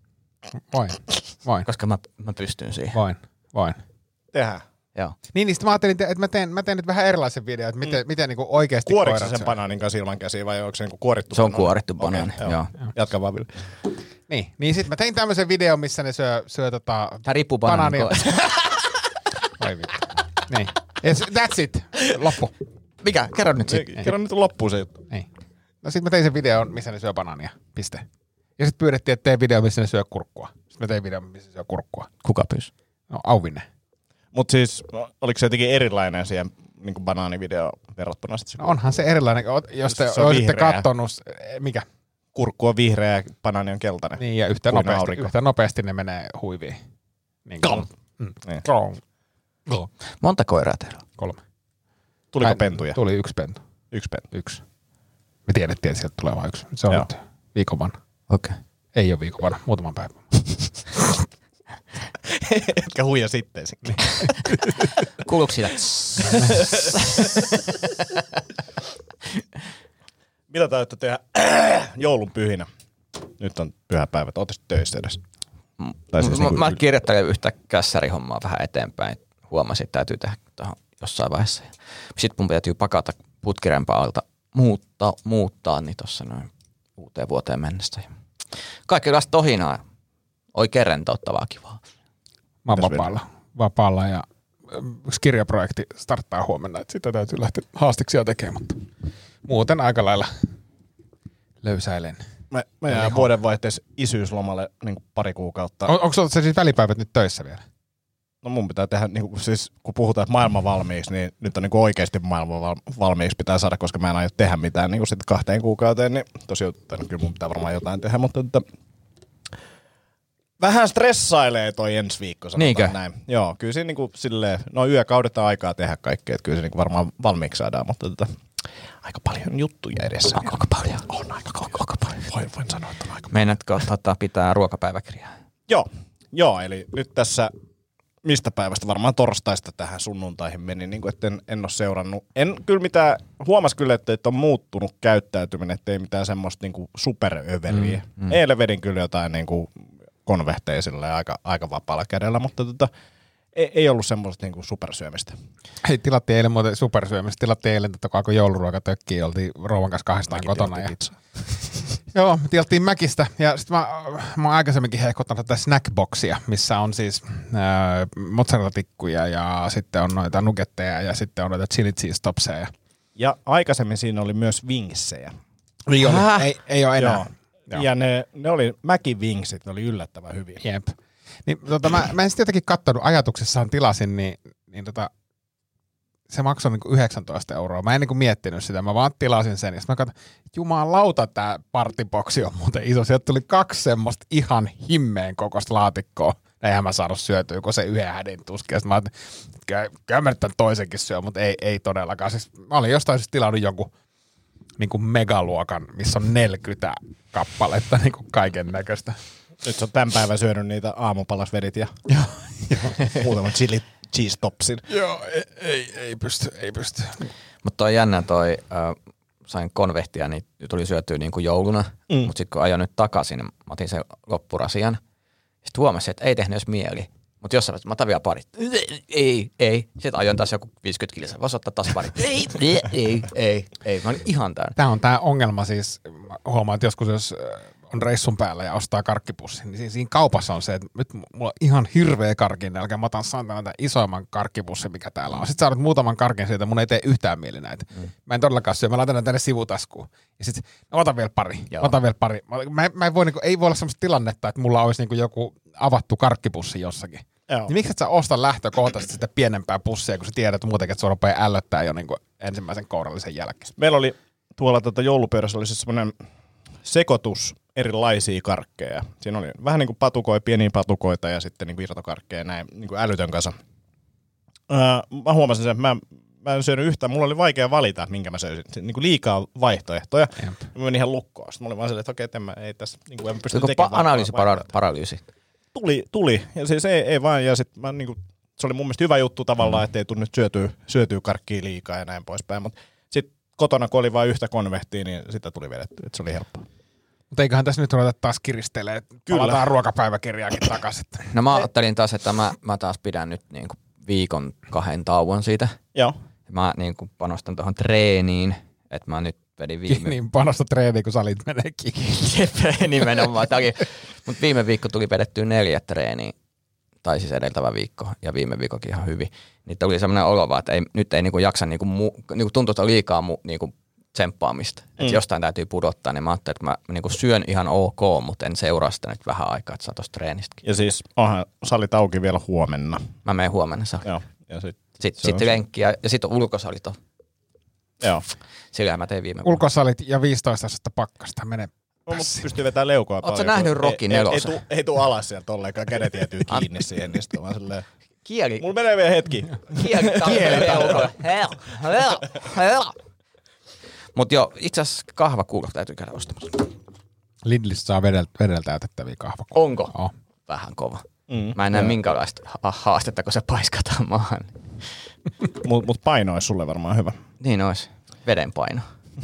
Voin. Koska mä pystyn siihen. Voin. Tehdään. Joo. Niin sitten mä ajattelin, että mä teen nyt vähän erilaisen videon, että miten niinku oikeasti Kuoriko koirat sen syö. banaanin kanssa ilman käsiä vai onko se niinku kuorittu Se on banaani? kuorittu banaani, joo. Jatka vaan Ville. Niin sitten mä tein tämmöisen videon, missä ne syö Tää riippuu banaanin Oi vittu. Niin. Yes, that's it. Loppu. Mikä? Kerro nyt sitten. Kerro nyt loppuun se juttu. Niin. No sit mä tein sen videon, missä ne syö banaania. Piste. Ja sit pyydettiin, että tee video, missä ne syö kurkkua. Sitten mä tein video, missä ne syö kurkkua. Kuka pyysi? No, Auvinen. Mut siis, oliko se jotenkin erilainen siihen niin banaanivideo verrattuna sitten? No onhan se erilainen, jos te Se on olisitte vihreä. kattonut, mikä? Kurkku on vihreä ja banaani on keltainen. Niin, ja yhtä nopeasti ne menee huiviin. Niin kuin. Niin. Monta koiraa teillä on? 3. Tuliko pentuja? Tuli 1 pentu. 1 pentu. 1. Me tiedettiin, että sieltä tulee vain 1. Se on Joo. nyt viikon vanha. Okei. Ei ole viikon vanha, muutaman päivän. Etkä huija sitten. Kuuluuko sitä? Mitä täytyy tehdä joulun pyhinä? Nyt on pyhäpäivä. Ootte sitten töissä edes? Tai siis Mä kirjoittelen yhtä kässärihommaa vähän eteenpäin. Huomasin, että täytyy tehdä tuohon jossain vaiheessa. Sitten mun täytyy pakata putkirempaa alta muuttaa niin tuossa noin uuteen vuoteen mennessä. Kaikenlaista tohinaa. Oikein rentouttavaa kivaa. Mä oon vapaalla ja yksi kirjaprojekti starttaa huomenna, että sitä täytyy lähteä haastiksia tekemään, mutta muuten aika lailla löysäilen. Mä jään vuodenvaihteessa isyyslomalle niin kuin pari kuukautta. Onko se siis välipäivät nyt töissä vielä? No mun pitää tehdä, niin kuin, siis kun puhutaan, että maailman valmiiksi, niin nyt on niin kuin oikeasti maailman valmiiksi pitää saada, koska mä en aio tehdä mitään niin kuin sitten 2 kuukauteen, niin tosiaan kyllä mun pitää varmaan jotain tehdä, mutta vähän stressailee toi ensi viikko, sanotaan Niinkö? näin. Joo, kyllä siinä niin kuin silleen, no yökaudet on aikaa tehdä kaikkea, että kyllä se niin kuin varmaan valmiiksi saadaan, mutta aika paljon juttuja edessä. Onko paljon? On aika paljon. Voin sanoa, että on aika paljon. Meinaatko pitää ruokapäiväkirjaa? Joo, eli nyt tässä mistä päivästä, varmaan torstaista tähän sunnuntaihin meni, niin kuin, että en ole seurannut. En kyllä mitään, huomas kyllä, että on muuttunut käyttäytyminen, ettei mitään semmoista niin kuin superöveriä. Eilen vedin kyllä jotain niin kuin konvehteisilla ja aika vapaalla kädellä, mutta ei ollut semmoista niin kuin supersyömistä. Hei, tilattiin eilen muuten supersyömistä. Tilattiin eilen, kun jouluruokatökkiä oltiin rouvan kanssa 2 kotona. Ja joo, me tilattiin Mäkistä ja sitten mä oon aikaisemminkin hehkuttanut tätä snackboxia, missä on siis mozzarella-tikkuja ja sitten on noita nuggetteja ja sitten on noita chili cheese topseja. Ja aikaisemmin siinä oli myös wingsejä. Ei ole enää. Joo. Ja ne oli Mäki-wingsit, ne oli yllättävän hyviä. Jep. Niin, mä en sitten jotenkin katsonut, ajatuksessaan tilasin, niin se maksoi niinku 19 €. Mä en niinku miettinyt sitä, mä vaan tilasin sen. Ja mä katsoin, jumalauta, tää partiboksi on muuten iso. Sieltä tuli 2 semmoista ihan himmeen kokoista laatikkoa. Eihän mä saanut syötyä, kun se yhden hädin tuski. Mä ajattelin, että kyllä mä nyt tämän toisenkin syö, mutta ei todellakaan. Siis, mä olin jostain siis tilannut jonkun niinku megaluokan, missä on 40 kappaletta niinku kaiken näköistä. Nyt sä oot tämän päivän syönyt niitä aamupalasvedit ja muutaman chili cheese topsin. Joo, ei pysty. Mutta on jännä sain konvehtia, niin tuli syötyä niin kuin jouluna, mutta sitten kun ajoin nyt takaisin, mä otin sen loppurasian. Sitten huomasin, että ei tehnyt edes mieli. Mutta jossain vaiheessa mä otan vielä parit. Ei. Sitten ajoin taas joku 50 kilsaa. Voisi ottaa taas parit. Ei. Mä olin ihan täynnä. Tämä on tämä ongelma siis. Huomaan, että joskus jos on reissun päällä ja ostaa karkkipussin, niin siinä kaupassa on se, että nyt mulla on ihan hirveä karkin nälkä. Mä otan tämän isoimman karkkipussin, mikä täällä on. Sitten saadut muutaman karkin siitä, mun ei tee yhtään mieli näitä. Mä en todellakaan syö, mä laitan ne tänne sivutaskuun. Ja sitten otan vielä pari. Ei voi olla semmoista tilannetta, että mulla olisi niinku joku avattu karkkipussi jossakin. Niin miksi et sä osta lähtökohtaisesti sitä pienempää pussia, kun sä tiedät että muutenkin, että sua rupeaa ällöttää jo niinku ensimmäisen kourallisen jälkeen? Meillä oli tuolla joulupöydässä oli semmoinen sekoitus erilaisia karkkeja. Siinä oli vähän niin kuin patukoita, pieniä patukoita ja sitten niin kuin irtokarkkeja näin niin kuin älytön kanssa. Mä huomasin sen, että mä en syönyt yhtään. Mulla oli vaikea valita, minkä mä söisin. Niin kuin liikaa vaihtoehtoja. Mä menin ihan lukkoon. Sitten mä olin vaan silleen, että okei, ei tässä niin kuin en pysty tekemään. Analyysiparalyysi. Tuli. Ja siis ei vaan. Ja sitten mä niin kuin se oli mun mielestä hyvä juttu tavallaan, ettei tule nyt syötyä karkkia liikaa ja näin poispäin. Mutta sitten kotona, kun oli vain yhtä konvehtia, niin sitä tuli vedetty, että se oli helppoa. Mutta eiköhän tässä nyt ruveta taas kiristelee, että palataan ruokapäiväkirjaakin takaisin. No mä ajattelin taas, että mä taas pidän nyt niinku 1-2 tauon siitä. Joo. Mä niinku panostan tuohon treeniin, että mä nyt vedin Niin panosta treeniin, kun salit menee kiinni. Nimenomaan. Mutta viime viikko tuli vedettyä 4 treeniä, tai siis edeltävä viikko, ja viime viikokin ihan hyvin. Niin tuli semmoinen olo vaan, että nyt ei niinku jaksa niinku tuntuu liikaa niinku tsemppaamista. Että jostain täytyy pudottaa, niin mä ajattelin, että mä niinku syön ihan ok, mutta en seuraa sitä nyt vähän aikaa, että saa tosta treenistäkin. Ja siis onhan salit auki vielä huomenna. Mä menen huomenna saliin. Joo. Ja sitten lenkki ja sitten on ulkosalit on. Joo. Sillähän mä tein viime vuonna. Ulkosalit ja 15 astetta pakkasta, mene. No, mutta pystyy vetämään leukoa paljon. Ootko nähnyt Rocky 4? Ei tuu alas sieltä ollenkaan, kädet jäätyy kiinni siihen, niin sitten vaan silleen. Kieli. Mulla menee vielä hetki. Kieli. Mut joo, itse asiassa kahvakuulot täytyy käydä ostamassa. Lidlistä saa vedellä täytettäviä kahvakuuloja. Onko? Oh. Vähän kova. Mä en näe minkälaista haastetta, kun se paiskataan maahan. Mut paino olisi sulle varmaan hyvä. Niin olisi. Veden paino.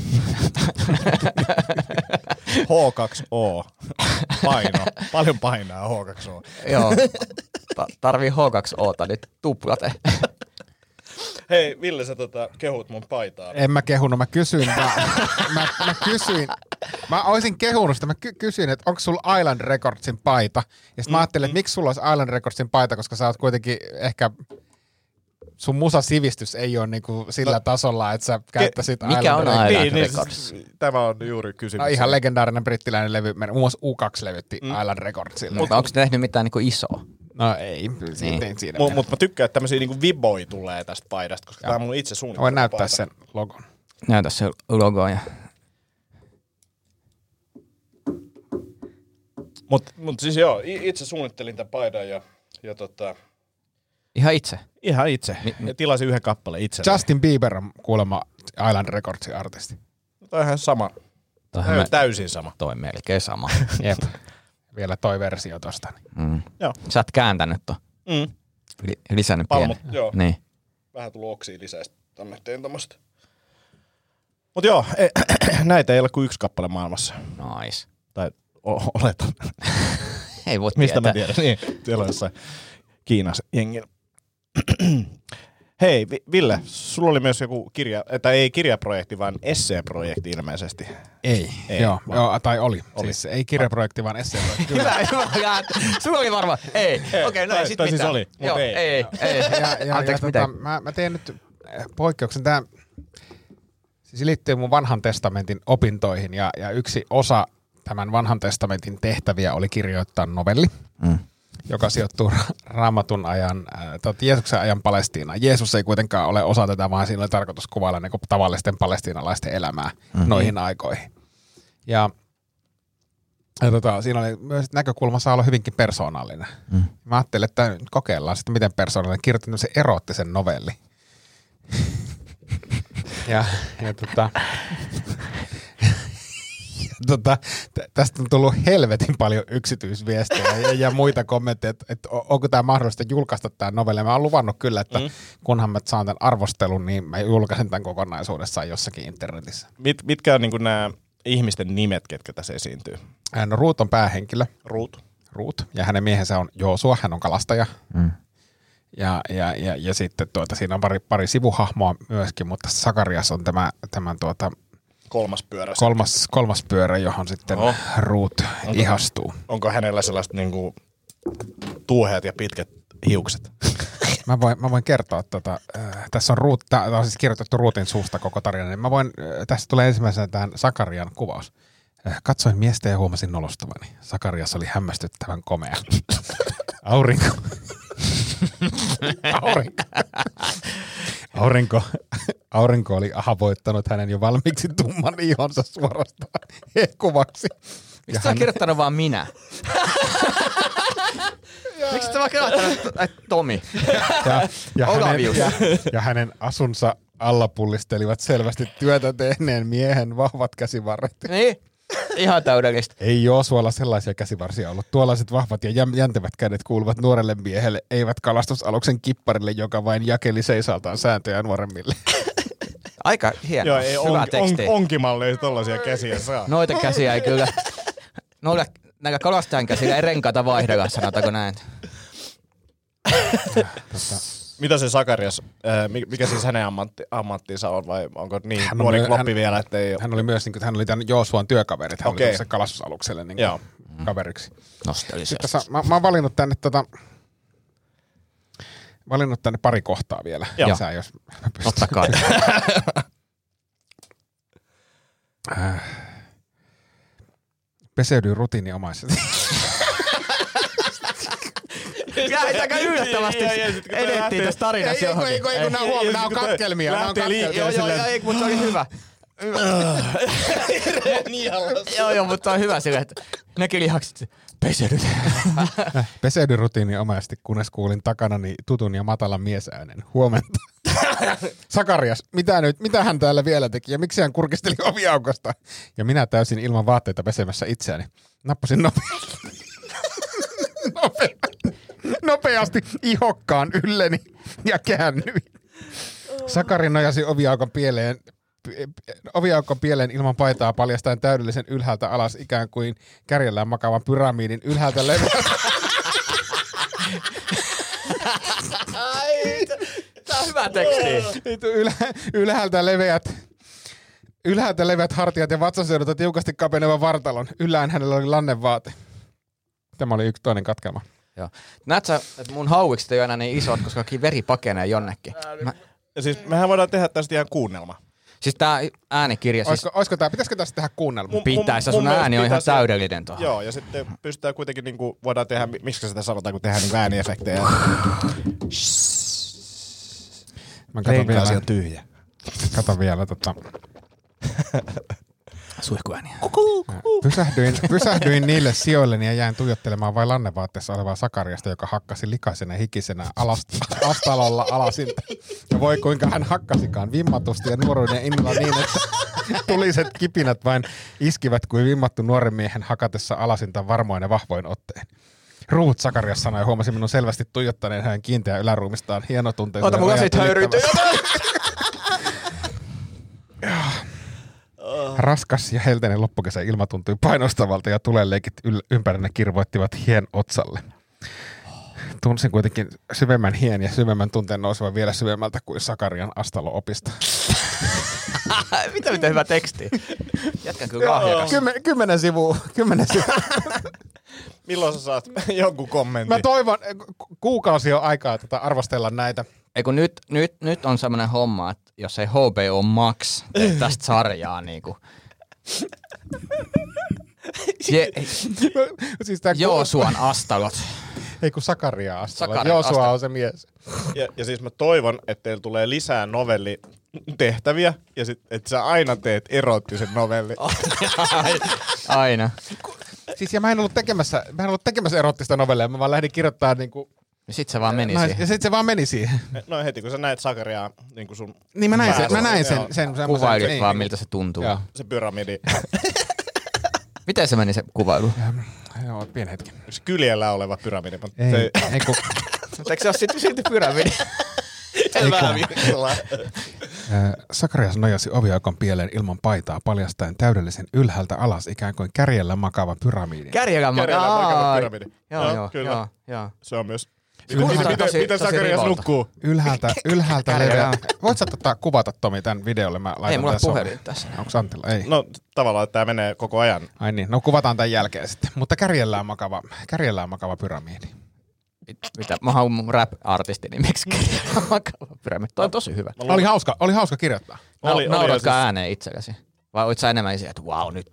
H2O. Paino. Paljon painaa H2O. Joo. Tarvii H2Ota nyt tuplate. Hei, Ville, sä kehut mun paitaa. En mä kehunut, mä kysyin. Mä kysyin. Mä oisin kehunut sitä. Mä kysyin, että onko sulla Island Recordsin paita. Ja sit mä ajattelin, että miksi sulla olisi Island Recordsin paita, koska sä oot kuitenkin ehkä sun musasivistys ei ole niinku sillä tasolla, että sä käyttäisit mikä on Island Records? Tämä on juuri kysymys. No, ihan legendaarinen brittiläinen levy. Muun muassa U2 levytti Island Recordsille. Mutta onko ne tehnyt mitään niinku isoa? No ei, niin. siinä. Mutta mä tykkään, että tämmöisiä niinku viboja tulee tästä paidasta, koska tämä on mun itse suunnitelma. Voin näyttää paita. Sen logon. Näytä se logo. Mut siis joo, itse suunnittelin tämän paidan ja Ihan itse? Ihan itse. Ja tilasin 1 kappaleen itse. Justin Bieber on kuulemma Island Recordsin artisti. Toi on ihan sama. Toi on täysin sama. Toi melkein sama. Jep. Vielä toi versio tosta. Joo. Sä oot kääntänyt ton. Lisännyt pienen. Joo. Niin. Vähän tullut oksia lisää, tänne tein tommoista. Mut joo, näitä ei ole kuin 1 kappale maailmassa. Nice. Tai oletan. Ei voi mistä tietää. mä tiedän? Niin, siellä on jossain Kiinas jengillä. Hei, Ville, sulla oli myös joku ei kirjaprojekti, vaan esseeprojekti ilmeisesti. Ei. Joo, tai oli. Siis ei kirjaprojekti, vaan esseeprojekti. Hyvä. Sulla oli varmaan. Ei. Okei, no ei sit mitään. Siis oli, mutta ei. Anteeksi, mitä? Mä teen nyt poikkeuksen. Tää siis liittyy mun vanhan testamentin opintoihin ja yksi osa tämän vanhan testamentin tehtäviä oli kirjoittaa novelli. Joka sijoittuu Raamatun ajan, Jeesuksen ajan Palestiinaan. Jeesus ei kuitenkaan ole osa tätä, vaan siinä oli tarkoitus kuvailla niin kuin tavallisten palestiinalaisten elämää noihin aikoihin. Ja siinä oli myös näkökulma saa olla hyvinkin persoonallinen. Mä ajattelin, että kokeillaan sitten miten persoonallinen. Kirjoitin tämmöisen eroottisen novelli. Tästä on tullut helvetin paljon yksityisviestejä ja muita kommentteja, että onko tämä mahdollista julkaista tämä novelli. Mä oon luvannut kyllä, että kunhan mä saan tämän arvostelun, niin mä julkaisen tämän kokonaisuudessaan jossakin internetissä. Mitkä on niin nämä ihmisten nimet, ketkä tässä esiintyy? No Ruut on päähenkilö. Ruut. Ja hänen miehensä on Joosua, hän on kalastaja. Ja sitten siinä on pari sivuhahmoa myöskin, mutta Sakarias on tämän kolmas pyörä, johon sitten Ruut ihastuu. Onko hänellä sellaiset niinku tuuheat ja pitkät hiukset? Mä voin kertoa, tässä on tämä on siis kirjoitettu Ruutin suusta koko tarina, niin tästä tulee ensimmäisenä tämän Sakarian kuvaus. Katsoin miestä ja huomasin nolostuvani. Sakarias oli hämmästyttävän komea. Aurinko oli ahavoittanut hänen jo valmiiksi tumman ihonsa suorastaan hehkuvaksi. Miksi sä oot kirjoittanut vaan minä? Miksi sä vaan kirjoittanut Tomi? Ja hänen asunsa alla pullistelivat selvästi työtä tehneen miehen vahvat käsivarret. Niin. Ihan täydellistä. Ei Joosualla sellaisia käsivarsia ollut. Tuollaiset vahvat ja jäntevät kädet kuuluvat nuorelle miehelle, eivät kalastusaluksen kipparille, joka vain jakeli seisaltaan sääntöjä nuoremmille. Aika hieno. Joo, ei hyvä teksti. onkimalle ei tollaisia käsiä saa. Noita käsiä ei kyllä. Näillä kalastajan käsillä ei renkaita vaihdella, sanotaanko näin. Mitä se Sakarias, mikä siis hänen ammattinsa on, vai onko niin nuori kloppi vielä, että ei ole? Hän oli myös, niin kuin, hän oli tämän Joosuan työkaveri, hän oli se kalastusalukselle niin kaveriksi. Nostelisesti. Mä oon valinnut tänne pari kohtaa vielä. Lisää, jos mä pystyn. Totta kai. Peseydy rutiininomaisesti. Aika yllättävästi edettiin tässä tarinassa johonkin. Ei, kun nämä on katkelmia. Ei, mutta se oli hyvä. Joo, mutta on hyvä sille, että nekin lihakset peseydyt. Peseydy rutiininomaisesti, kunnes kuulin takanani tutun ja matalan miesäänen. Huomenta. Sakarias, mitä hän täällä vielä teki ja miksi hän kurkisteli oviaukosta? Ja minä täysin ilman vaatteita pesemässä itseäni. Nappasin nopeasti ihokkaan ylleni ja käännyin. Sakari nojasi oviaukon pieleen ilman paitaa paljastaen täydellisen ylhäältä alas ikään kuin kärjellään makavan pyramidin ylhäältä leveät. Tää on hyvä teksti. Ylhäältä leveät hartiat ja vatsaseudulta tiukasti kapeneva vartalon. Yllään hänellä oli lannevaate. Tämä oli toinen katkelma. Joo. Näet sä, että mun hauikset ei ole enää niin isot, koska veri pakenee jonnekin. Siis mehän voidaan tehdä tästä ihan kuunnelma. Siis tää äänikirja... Pitäisikö tästä tehdä kuunnelma? Pitäisi, sun ääni on ihan täydellinen tuohon. Joo, ja sitten pystytään kuitenkin, niinku, voidaan tehdä, miksi sitä sanotaan, kun tehdään niinku ääniefektejä. Renkaasi on tyhjä. Kato vielä Suihkuääniä. Pysähdyin niille sijoilleni ja jäin tuijottelemaan vain lannevaatteessa olevaa Sakariasta, joka hakkasi likaisena hikisenä alastalolla alasinta. Ja voi kuinka hän hakkasikaan vimmatusti ja nuoruuden innolla niin, että tuliset kipinät vain iskivät kuin vimmattu nuoren miehen hakatessa alasinta varmoin ja vahvoin otteen. Ruut, Sakarias sanoi, ja huomasi minun selvästi tuijottaneen hänen kiinteää yläruumistaan hienotunteisella. Ota mun lasit häiriintyy. Raskas ja helteinen loppukesä ilma tuntui painostavalta ja tulenleikit ympärillä kirvoittivat hien otsalle. Tunsin kuitenkin syvemmän hien ja syvemmän tunteen nousevan vielä syvemmältä kuin Sakarian Astalo-opista. Mitä hyvä teksti. Jätkän kyllä lahjakas. 10 sivua. Milloin sä saat jonkun kommentin? Mä toivon, kuukausi on aikaa arvostella näitä. Eiku nyt on semmoinen homma, että jos ei HBO Max tee tästä sarjaa niinku. Siis Joosuan Astalot. Ei kun Sakaria Astalot. Joosua on se mies. Ja siis mä toivon, että teillä tulee lisää novellitehtäviä ja sit, että sä aina teet erottisen novelli. Aina. Siis ja mä en ollut tekemässä erottista novellia, mä vaan lähdin kirjoittamaan niinku... Ja sit se vaan meni siihen. Ja sit se vaan meni siihen. No heti kun sä näet Sakariaa niinku sun... Niin mä näin sen kuvailit vaan miltä se tuntuu. Joo. Se pyramidi. Miten se meni se kuvailu? Joo, pieni hetki. Se kyljellä oleva pyramidi. Ei kun... Eikö se ole silti pyramidi? Sakarias nojasi oviaukon pieleen ilman paitaa paljastaen täydellisen ylhäältä alas ikään kuin kärjellä makaava pyramidi. Kärjellä makaava pyramidi. Joo, kyllä. Joo. Se on myös... Miten Sakarias nukkuu? Ylhäältä leveä. Voit sä kuvata, Tomi, tämän videolle? Mä laitan ei mulla puhelin tässä. Onko Antilla? Ei. No tavallaan, että tää menee koko ajan. Ai niin, no kuvataan tämän jälkeen sitten. Mutta kärjellään makava pyramidi. Mitä? Mä haluan mun rap-artisti nimeksi makava pyramidi. Toi on tosi hyvä. Oli hauska kirjoittaa. Nauratko ääneen itsellesi? Vai olit sä enemmän siihen, että wow, nyt...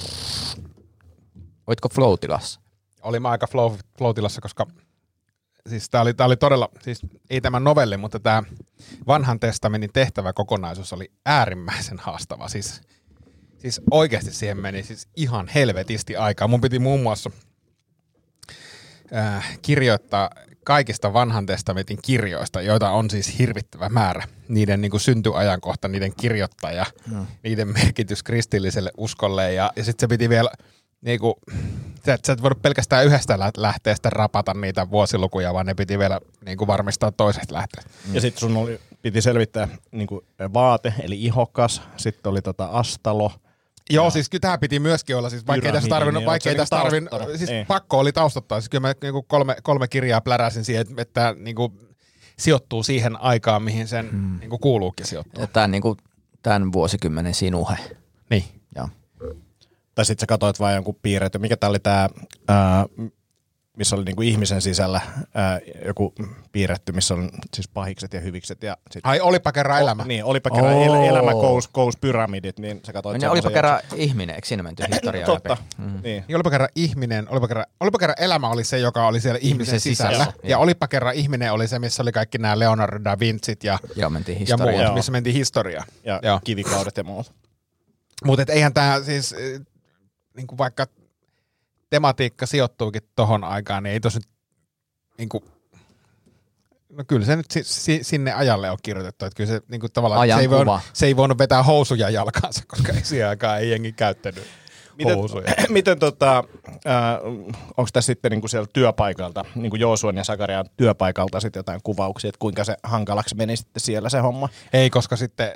Oitko flow-tilassa? Olin mä aika flow-tilassa, koska... Siis tää oli todella, siis ei tämä novelli, mutta tämä vanhan testamentin tehtävä kokonaisuus oli äärimmäisen haastava. Siis oikeasti siihen meni siis ihan helvetisti aikaa. Mun piti muun muassa kirjoittaa kaikista vanhan testamentin kirjoista, joita on siis hirvittävä määrä. Niiden niin kuin syntyajankohta, niiden kirjoittaja, niiden merkitys kristilliselle uskolle. Ja sitten se piti vielä, niin kuin, sä et voinut pelkästään yhdestä lähteestä rapata niitä vuosilukuja, vaan ne piti vielä niin kuin varmistaa toisesta lähteestä. Ja sitten sun piti selvittää niin kuin vaate, eli ihokas, sitten oli astalo. Joo, siis kyllä tämä piti myöskin olla, siis vaikka ei tässä tarvinnut, siis pakko oli taustottaa. Siis kyllä mä niinku kolme kirjaa pläräsin siihen, että niinku sijoittuu siihen aikaan, mihin sen niinku kuuluukin sijoittua. Tämä on niinku tämän vuosikymmenen sinuhe. Niin. Joo. Tai sitten sä katsoit vaan jonkun piirretty. Mikä tää oli tää, missä oli niinku ihmisen sisällä joku piirretty, missä on siis pahikset ja hyvikset. Ja ai, olipa kerran elämä. Niin, olipa kerran elämä kous pyramidit, niin sä katsoit. Niin, olipa kerran ihminen, eikö siinä menty historiaa läpi? Totta. Niin. Olipa kerran ihminen, olipa kerran elämä oli se, joka oli siellä ihmisen sisällä. Ja olipa kerran ihminen oli se, missä oli kaikki nämä Leonardo da Vincit ja muut, missä mentiin historiaan. Ja kivikaudet ja muut. Mutta eihän tämä siis, niinku vaikka tematiikka sijoittuukin tohon aikaan, niin ei tos nyt, niinku, no kyllä se nyt sinne ajalle on kirjoitettu, että kyllä se niinku tavallaan, se ei voinut vetää housuja jalkaansa, koska siihen aikaan ei jengi käyttänyt housuja. Miten onko tässä sitten niinku siellä työpaikalta, niinku Joosuan ja Sakarian työpaikalta sitten jotain kuvauksia, että kuinka se hankalaksi meni sitten siellä se homma? Ei, koska sitten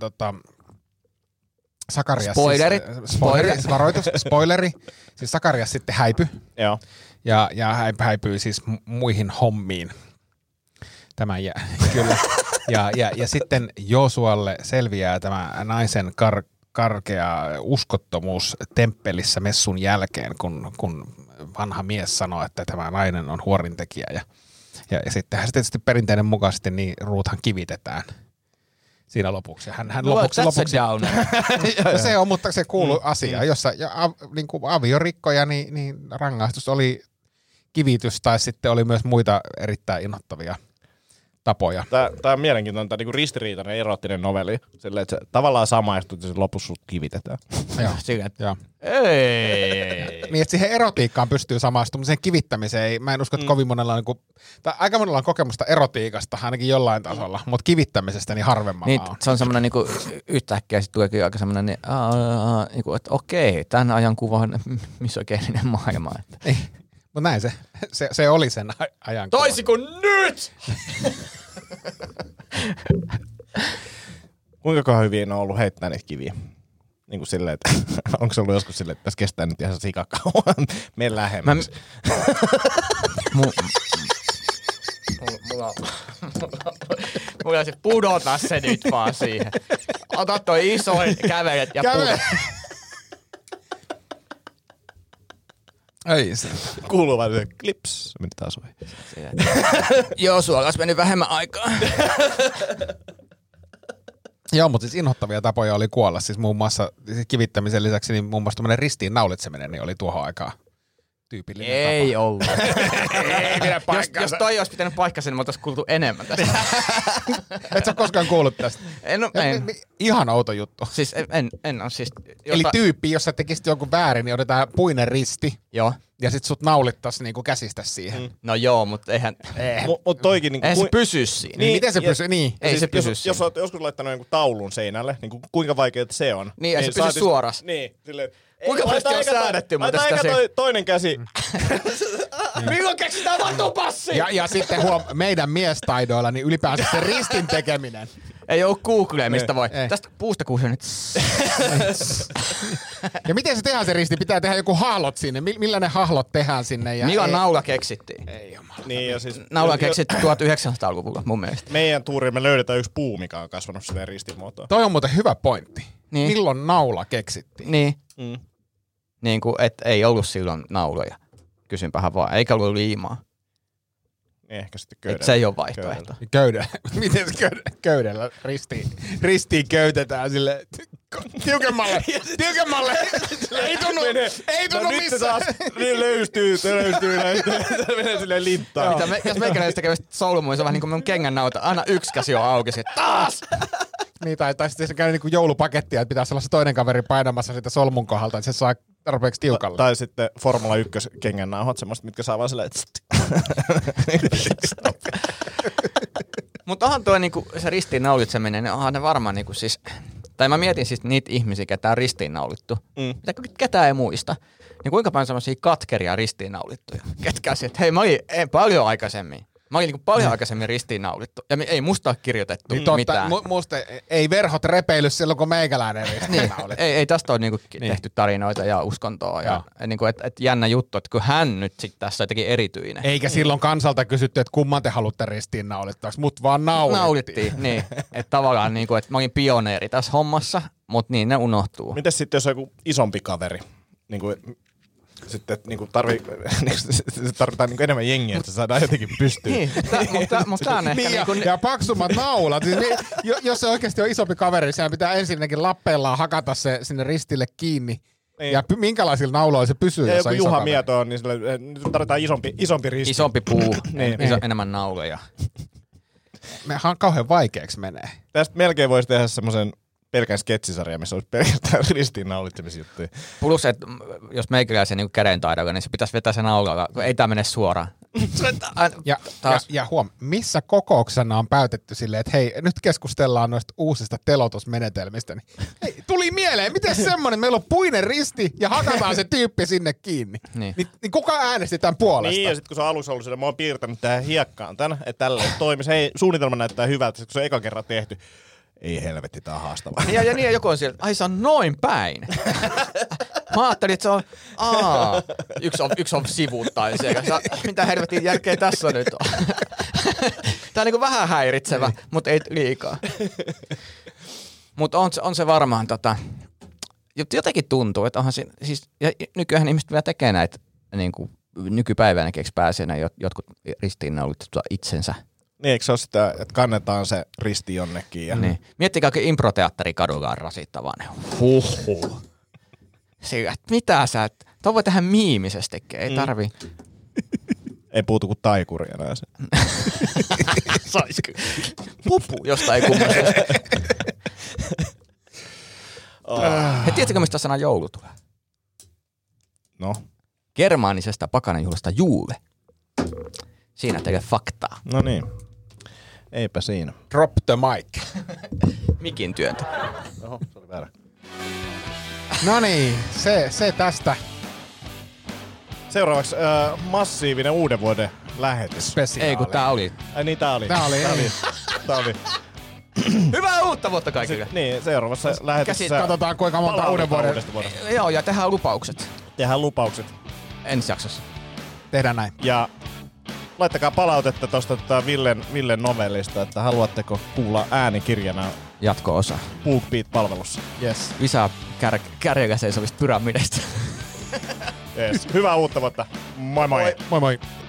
Sakarias spoileri. Siis Sakarias sitten häipyi. Joo. Ja häipyi siis muihin hommiin. Tämä kyllä. Ja sitten Joosualle selviää tämä naisen karkea uskottomuus temppelissä messun jälkeen, kun vanha mies sanoo, että tämä nainen on huorintekijä. Ja sittenhän se tietysti perinteinen mukaisesti niin Ruuthan kivitetään siinä lopuksi. Hän lopuksi. Se on, mutta se kuuluu asiaan. Jossa niin kuin aviorikkoja, niin rangaistus oli kivitys tai sitten oli myös muita erittäin innoittavia tapoja. Tämä on mielenkiintoinen, tämä niinku ristiriitainen erottinen novelli. Silleen, että se tavallaan samaistut ja se lopussa sut kivitetään. Joo. Joo. Ei. Niin, että siihen erotiikkaan pystyy samaistumaan, siihen kivittämiseen. Mä en usko, että kovin monella on, tai aika monella on kokemusta erotiikasta, ainakin jollain tasolla, mutta kivittämisestä niin harvemmalla niin, on. Se on semmoinen niinku, yhtäkkiä sitten tuleekin aika semmoinen, niinku, että okei, tämän ajan kuva on misogeelinen maailma. Että. Niin. Mutta näin se oli sen ajan. Toisin kuin nyt! Kuinka hyvin on ollut heittää niitä kiviä? Niin kuin silleen, että onko se ollut joskus silleen, että tässä kestää nyt ihan sikakauan? Mene lähemmäksi. Mulla on se pudota se nyt vaan siihen. Ota toi isoin kävelet ja pudota. Ei se. Kuuluu vaan se klips. Meni taas ohi. Joo, sulla olisi mennyt vähemmän aikaa. Joo, mutta siis inhottavia tapoja oli kuolla. Siis muun muassa siis kivittämisen lisäksi niin muun muassa tämmöinen ristiin naulitseminen niin oli tuohon aikaan tyypillinen ei tapa. Ollut. Ei pidä paikkaansa. Jos toi olisi pitänyt paikkansa, niin me oltaisiin kuultu enemmän tästä. Et sä koskaan kuullut tästä? En. Ihan outo juttu. Siis en ole siis. Eli tyyppi, jos sä tekisit jonkun väärin, niin otetaan puinen risti. Joo. Ja sit sut naulittais niinku käsistä siihen. No joo, mutta eihän. Mut toikin niinku. Eihän se pysy siinä. Niin, miten se pysyy? Niin. Ei se pysy siinä. Jos oot joskus laittanut jonkun taulun seinälle, niin kuinka vaikeaa se on. Niin, ei se pysy suorassa. Niin, silleen. Kuinka paljon on säädetty muuten sitä se? Toinen käsi. Milloin keksitään vatupassi? Ja sitten meidän miestaidoilla, niin ylipäänsä se ristin tekeminen. Ei oo Googlea, mistä voi. Tästä puusta kuusee nyt. Ja miten se tehdään se risti? Pitää tehdä joku hahlot sinne. Millä ne hahlot tehdään sinne? Ja milloin naula keksittiin? Ei jumala. Niin, ja siis, naula keksittiin 1900-luvulla mun mielestä. Meidän tuuriin me löydetään yksi puu, mikä on kasvanut silleen ristimuotoon. Toi on muuten hyvä pointti. Niin. Milloin naula keksittiin? Niin. Niin kuin, et ei ollut silloin nauloja. Kysynpähän vaan. Eikä ollut liimaa. Ehkä sitten köydellä. Se ei ole vaihtoehto. Köydellä. Miten se köydellä ristiin köytetään silleen tiukemmalle. Ei tunnu missään. Niin löystyy näin. Se menee silleen linttaan. Jos meikäläistä tekee solmuun, se on vähän niin kuin mun kengännauta. Aina yksi käsi on auki. Taas! Niin, tai sitten se käy niin kuin joulupakettia, että pitää olla se toinen kaveri painamassa sitä solmun kohdalta, että se saa tarpeeksi tiukalle. Tai sitten Formula 1 kengännauhat, semmoista, mitkä saa vaan silleen, Mutta onhan tuo niinku, se ristiinnaulitseminen, onhan ne varmaan niinku siis, tai mä mietin siis niitä ihmisiä, ketä on ristiinnaulittu, ketään ei muista. Niin kuinka paljon semmoisia katkeria ristiinnaulittuja, ketkä että hei mä olin paljon aikaisemmin. Mä olin niinku paljon aikaisemmin ristiinnaulittu. Ja ei musta ole kirjoitettu mitään. Musta ei verhot repeily silloin, kun meikäläinen ristiinnaulittu. ei tästä ole niinku tehty tarinoita ja uskontoa. Ja niinku, et jännä juttu, että kun hän nyt sit tässä jotenkin erityinen. Eikä silloin kansalta kysytty, että kumman te haluatte ristiinnaulittavaksi, mut vaan naulittiin. Niin, että tavallaan niinku, että mä olin pioneeri tässä hommassa, mutta niin ne unohtuu. Mites sitten, jos on joku isompi kaveri? Niinku, sitten niinku tarvitaan niinku enemmän jengiä, että se saadaan jotenkin pystyyn. Niin, mutta tää on ehkä niin, ja paksummat naulat. Siis jos se oikeasti on isompi kaveri, niin sehän pitää ensinnäkin lappeellaan hakata se sinne ristille kiinni. Niin. Ja minkälaisilla nauloilla se pysyy, ja jos on joku iso Juha kaveri. Mieto on, niin nyt tarvitaan isompi risti. Isompi puu, niin. enemmän nauleja. Mehän kauhean vaikeaksi menee. Tästä melkein voisi tehdä semmoisen pelkän sketsisarja, missä olisi pelkästään ristiinnaulitsemisjuttuja. Plus, että jos meikäläisen niin kädentaidolla, niin se pitäisi vetää sen naulalla, kun ei tämä mene suoraan. Ja huom, missä kokouksena on päätetty silleen, että hei, nyt keskustellaan noista uusista telotusmenetelmistä. Niin, hei, tuli mieleen, miten semmoinen, meillä on puinen risti ja hakataan se tyyppi sinne kiinni. Niin kuka äänesti tämän puolesta? Niin, ja sitten kun se on alussa ollut, mä oon piirtänyt tähän hiekkaan tän, että tällä toimisi. Hei, suunnitelma näyttää hyvältä, kun se on eka kerran tehty. Ei helvetti, tää on haastavaa. Ja joku on siellä, ai se on noin päin. Mä ajattelin, että se on, yksi on sivuuttain siellä. Mitä helvetin jälkeen tässä nyt on? Tää on niinku vähän häiritsevä, mutta ei liikaa. Mutta on se varmaan jotenkin tuntuu, että onhan siis, ja nykyään ihmiset vielä tekee näitä niinku nykypäivänäkin pääsee jotkut ristiinnaulittua itsensä. Niin, eikö se ole sitä, että kannetaan se risti jonnekin? Ja... Niin. Miettikää, kun improteatteri kadulla on rasittavaa. Huhhuh. Mitä sä, tuo voi tehdä miimisestikin, ei tarvi. Ei puutu kuin taikuri enää se. Sais kyllä. Pupu jostain kummasesta. He tiedätkö, mistä sana joulu tulee? No. Germaanisesta pakananjuhlasta juule. Siinä teille faktaa. No niin. Eipä siinä. Drop the mic. Mikin työntö. Oho, se oli väärä. No niin, se tästä. Seuraavaksi massiivinen uuden vuoden lähetys. Spesiaali. Ei kun tää oli. Ai niin, tää oli. Tää oli. Hyvää uutta vuotta kaikille. Niin, seuraavassa lähetyksessä. Katsotaan kuinka monta uuden vuoden. Joo, ja tehdään lupaukset. Tehdään lupaukset. Ensi jaksossa. Tehdään näin. Ja laittakaa palautetta tuosta Villen novellista, että haluatteko kuulla äänikirjana Jatko-osa. BookBeat-palvelussa. Yes. Lisää kärjellä seisovista pyramideista. Yes. Hyvää uutta vuotta. Moi moi. Moi moi.